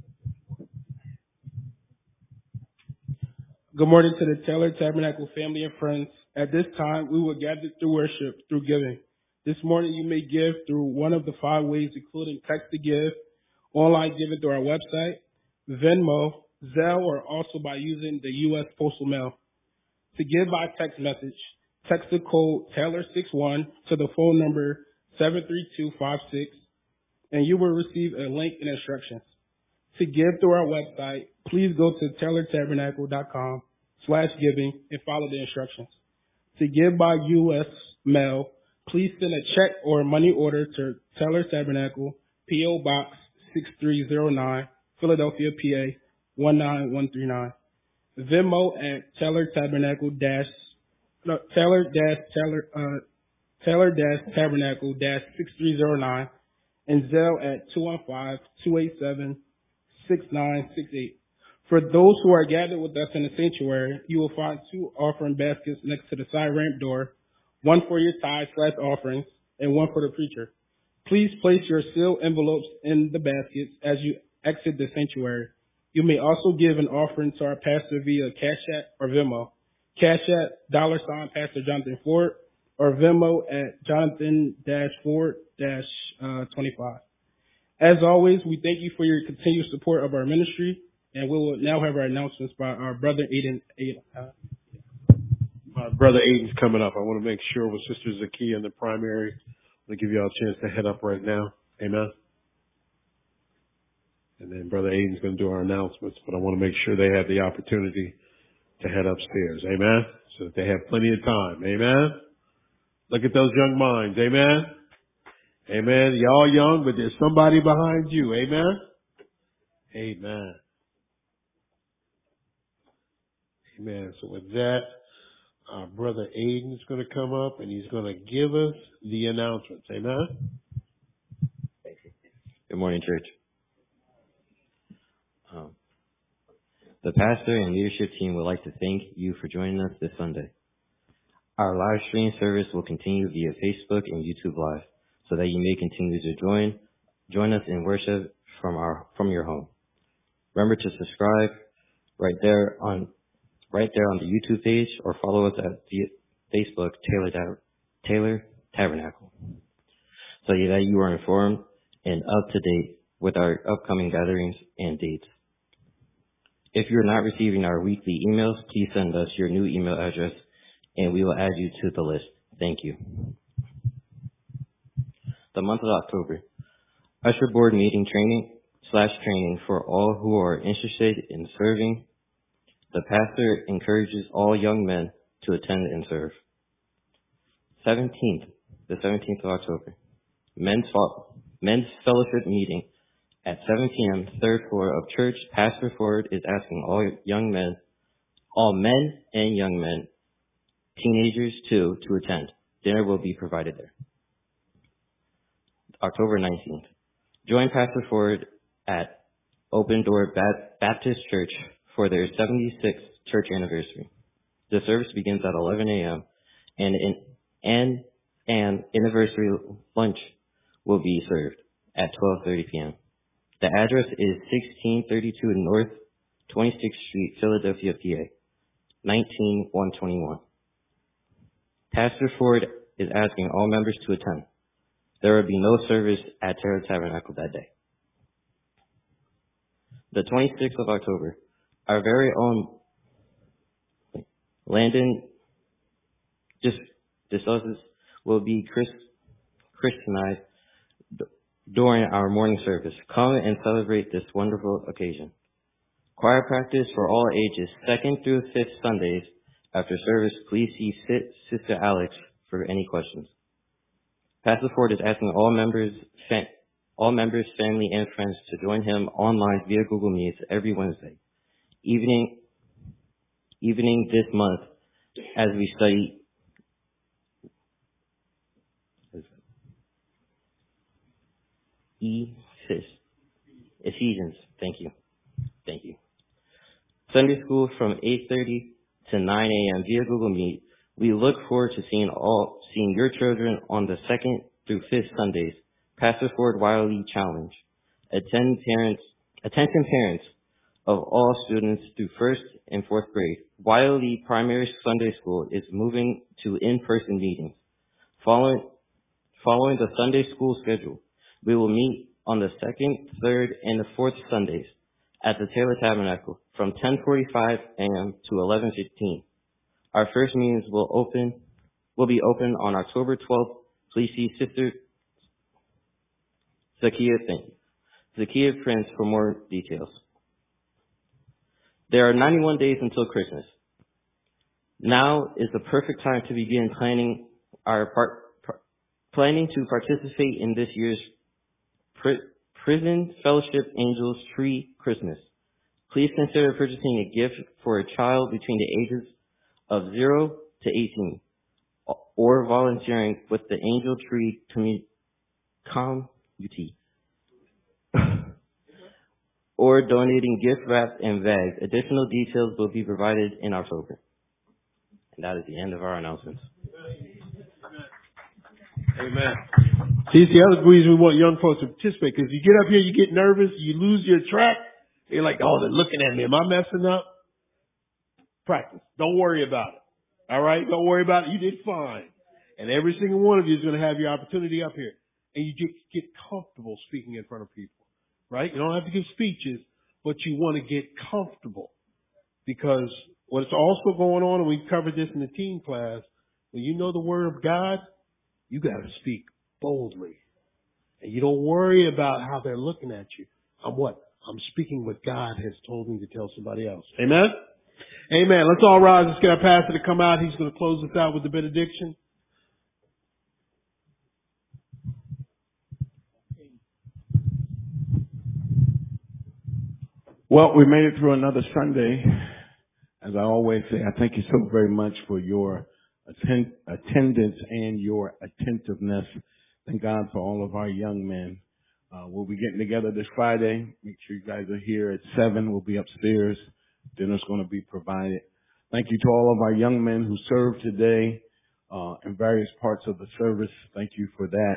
Good morning to the Taylor Tabernacle family and friends. At this time, we will gather through worship, through giving. This morning, you may give through one of the five ways, including text to give, online giving through our website, Venmo, Zelle, or also by using the U S Postal Mail. To give by text message, text the code Taylor sixty-one to the phone number seven three two five six, and you will receive a link and instructions. To give through our website, please go to taylortabernacle.com slash giving and follow the instructions. To give by U S mail, please send a check or money order to Taylor Tabernacle, P O Box six three zero nine, Philadelphia, P A one nine one three nine. Venmo at Taylor Tabernacle dash no, Taylor dash Taylor uh Taylor dash Tabernacle dash six three zero nine, and Zelle at two one five two eight seven six nine six eight. For those who are gathered with us in the sanctuary, you will find two offering baskets next to the side ramp door, one for your tithes slash offerings and one for the preacher. Please place your sealed envelopes in the baskets as you exit the sanctuary. You may also give an offering to our pastor via Cash App or Venmo. Cash App, dollar sign Pastor Jonathan Ford, or Venmo at Jonathan Ford twenty-five. As always, we thank you for your continued support of our ministry, and we will now have our announcements by our brother Aiden. Aiden uh, My brother Aiden's coming up. I want to make sure with Sister Zakiya in the primary. I'm going to give you all a chance to head up right now. Amen. And then Brother Aiden's going to do our announcements, but I want to make sure they have the opportunity to head upstairs. Amen. so that they have plenty of time. Amen. Look at those young minds. Amen. Amen. Y'all young, but there's somebody behind you. Amen. Amen. Amen. So with that, our brother Aiden's going to come up and he's going to give us the announcements. Amen. Good morning, church. Um, the pastor and leadership team would like to thank you for joining us this Sunday. Our live stream service will continue via Facebook and YouTube Live, so that you may continue to join join us in worship from our from your home. Remember to subscribe right there on right there on the YouTube page, or follow us at the Facebook Taylor Taylor Tabernacle, so that you are informed and up to date with our upcoming gatherings and dates. If you're not receiving our weekly emails, please send us your new email address and we will add you to the list. Thank you. The month of October. Usher board meeting training slash training for all who are interested in serving. The pastor encourages all young men to attend and serve. seventeenth, the seventeenth of October. Men's, men's fellowship meeting at seven p.m., third floor of church. Pastor Ford is asking all young men, all men and young men, teenagers too, to attend. Dinner will be provided there. October nineteenth. Join Pastor Ford at Open Door Baptist Church for their seventy-sixth church anniversary. The service begins at eleven a.m. and in, and an anniversary lunch will be served at twelve thirty p.m. The address is sixteen thirty-two North twenty-sixth Street, Philadelphia, P A, nineteen one twenty-one. Pastor Ford is asking all members to attend. There will be no service at Taylor Tabernacle that day. The twenty-sixth of October, our very own Landon DeSouza will be Chris, Christianized d- during our morning service. Come and celebrate this wonderful occasion. Choir practice for all ages, second through fifth Sundays. After service, please see Sister Alex for any questions. Pastor Ford is asking all members, fa- all members, family, and friends to join him online via Google Meets every Wednesday evening, evening this month as we study Ephesians. Thank you. Thank you. Sunday school from eight thirty to nine a.m. via Google Meet. We look forward to seeing all seeing your children on the second through fifth Sundays. Pastor Ford Wiley Challenge. Attend parents, attention parents of all students through first and fourth grade. Wiley Primary Sunday School is moving to in-person meetings. Following following the Sunday school schedule, we will meet on the second, third, and the fourth Sundays at the Taylor Tabernacle from ten forty-five a.m. to eleven fifteen. Our first meetings will open will be open on October twelfth. Please see Sister Zakia Zakia Prince for more details. There are ninety-one days until Christmas. Now is the perfect time to begin planning our part, par, planning to participate in this year's Pri- Prison Fellowship Angels Tree Christmas. Please consider purchasing a gift for a child between the ages of zero to eighteen, or volunteering with the Angel Tree Community, or donating gift wrap and bags. Additional details will be provided in October. And that is the end of our announcements. Amen. See, it's the other reason we want young folks to participate, because you get up here, you get nervous, you lose your track. You're like, oh, they're looking at me. Am I messing up? Practice. Don't worry about it. All right? Don't worry about it. You did fine. And every single one of you is going to have your opportunity up here. And you just get comfortable speaking in front of people. Right? You don't have to give speeches, but you want to get comfortable. Because what's also going on, and we covered this in the teen class, when you know the Word of God, you got to speak boldly. And you don't worry about how they're looking at you. I'm what? I'm speaking what God has told me to tell somebody else. Amen? Amen. Let's all rise. Let's get our pastor to come out. He's going to close us out with the benediction. Well, we made it through another Sunday. As I always say, I thank you so very much for your attend- attendance and your attentiveness. Thank God for all of our young men. Uh, we'll be getting together this Friday. Make sure you guys are here at seven. We'll be upstairs. Dinner's going to be provided. Thank you to all of our young men who served today uh, in various parts of the service. Thank you for that.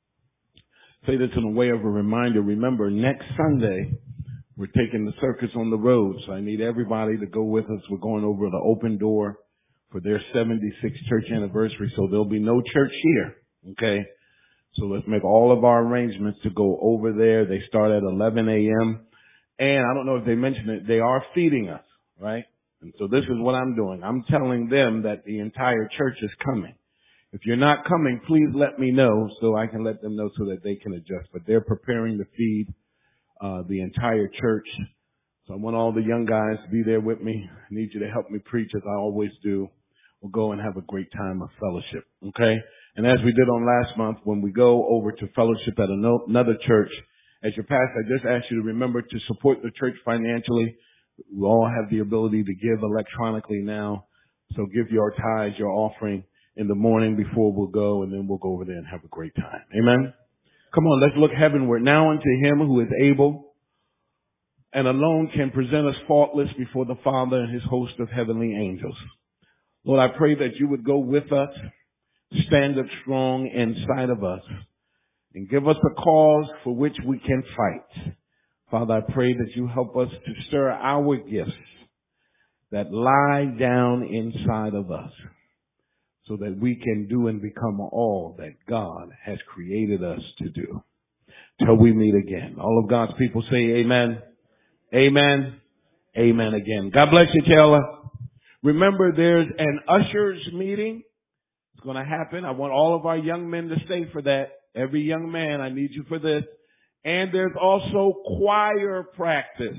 Say this in a way of a reminder. Remember, next Sunday, we're taking the circus on the road. So I need everybody to go with us. We're going over the Open Door for their seventy-sixth church anniversary. So there'll be no church here. Okay. So let's make all of our arrangements to go over there. They start at eleven a.m. And I don't know if they mentioned it, they are feeding us, right? And so this is what I'm doing. I'm telling them that the entire church is coming. If you're not coming, please let me know so I can let them know so that they can adjust. But they're preparing to feed uh, the entire church. So I want all the young guys to be there with me. I need you to help me preach as I always do. We'll go and have a great time of fellowship, okay? And as we did on last month, when we go over to fellowship at another church, as your pastor, I just ask you to remember to support the church financially. We all have the ability to give electronically now. So give your tithes, your offering in the morning before we'll go, and then we'll go over there and have a great time. Amen? Come on, let's look heavenward now unto him who is able and alone can present us faultless before the Father and his host of heavenly angels. Lord, I pray that you would go with us, stand up strong inside of us, and give us a cause for which we can fight. Father, I pray that you help us to stir our gifts that lie down inside of us so that we can do and become all that God has created us to do. Till we meet again. All of God's people say amen. Amen. Amen again. God bless you, Taylor. Remember, there's an ushers meeting. It's going to happen. I want all of our young men to stay for that. Every young man, I need you for this. And there's also choir practice.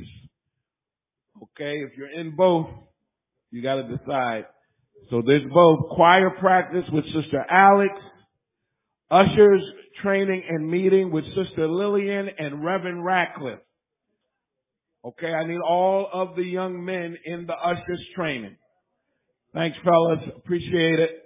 Okay, if you're in both, you got to decide. So there's both choir practice with Sister Alex, ushers training and meeting with Sister Lillian and Reverend Ratcliffe. Okay, I need all of the young men in the ushers training. Thanks, fellas. Appreciate it.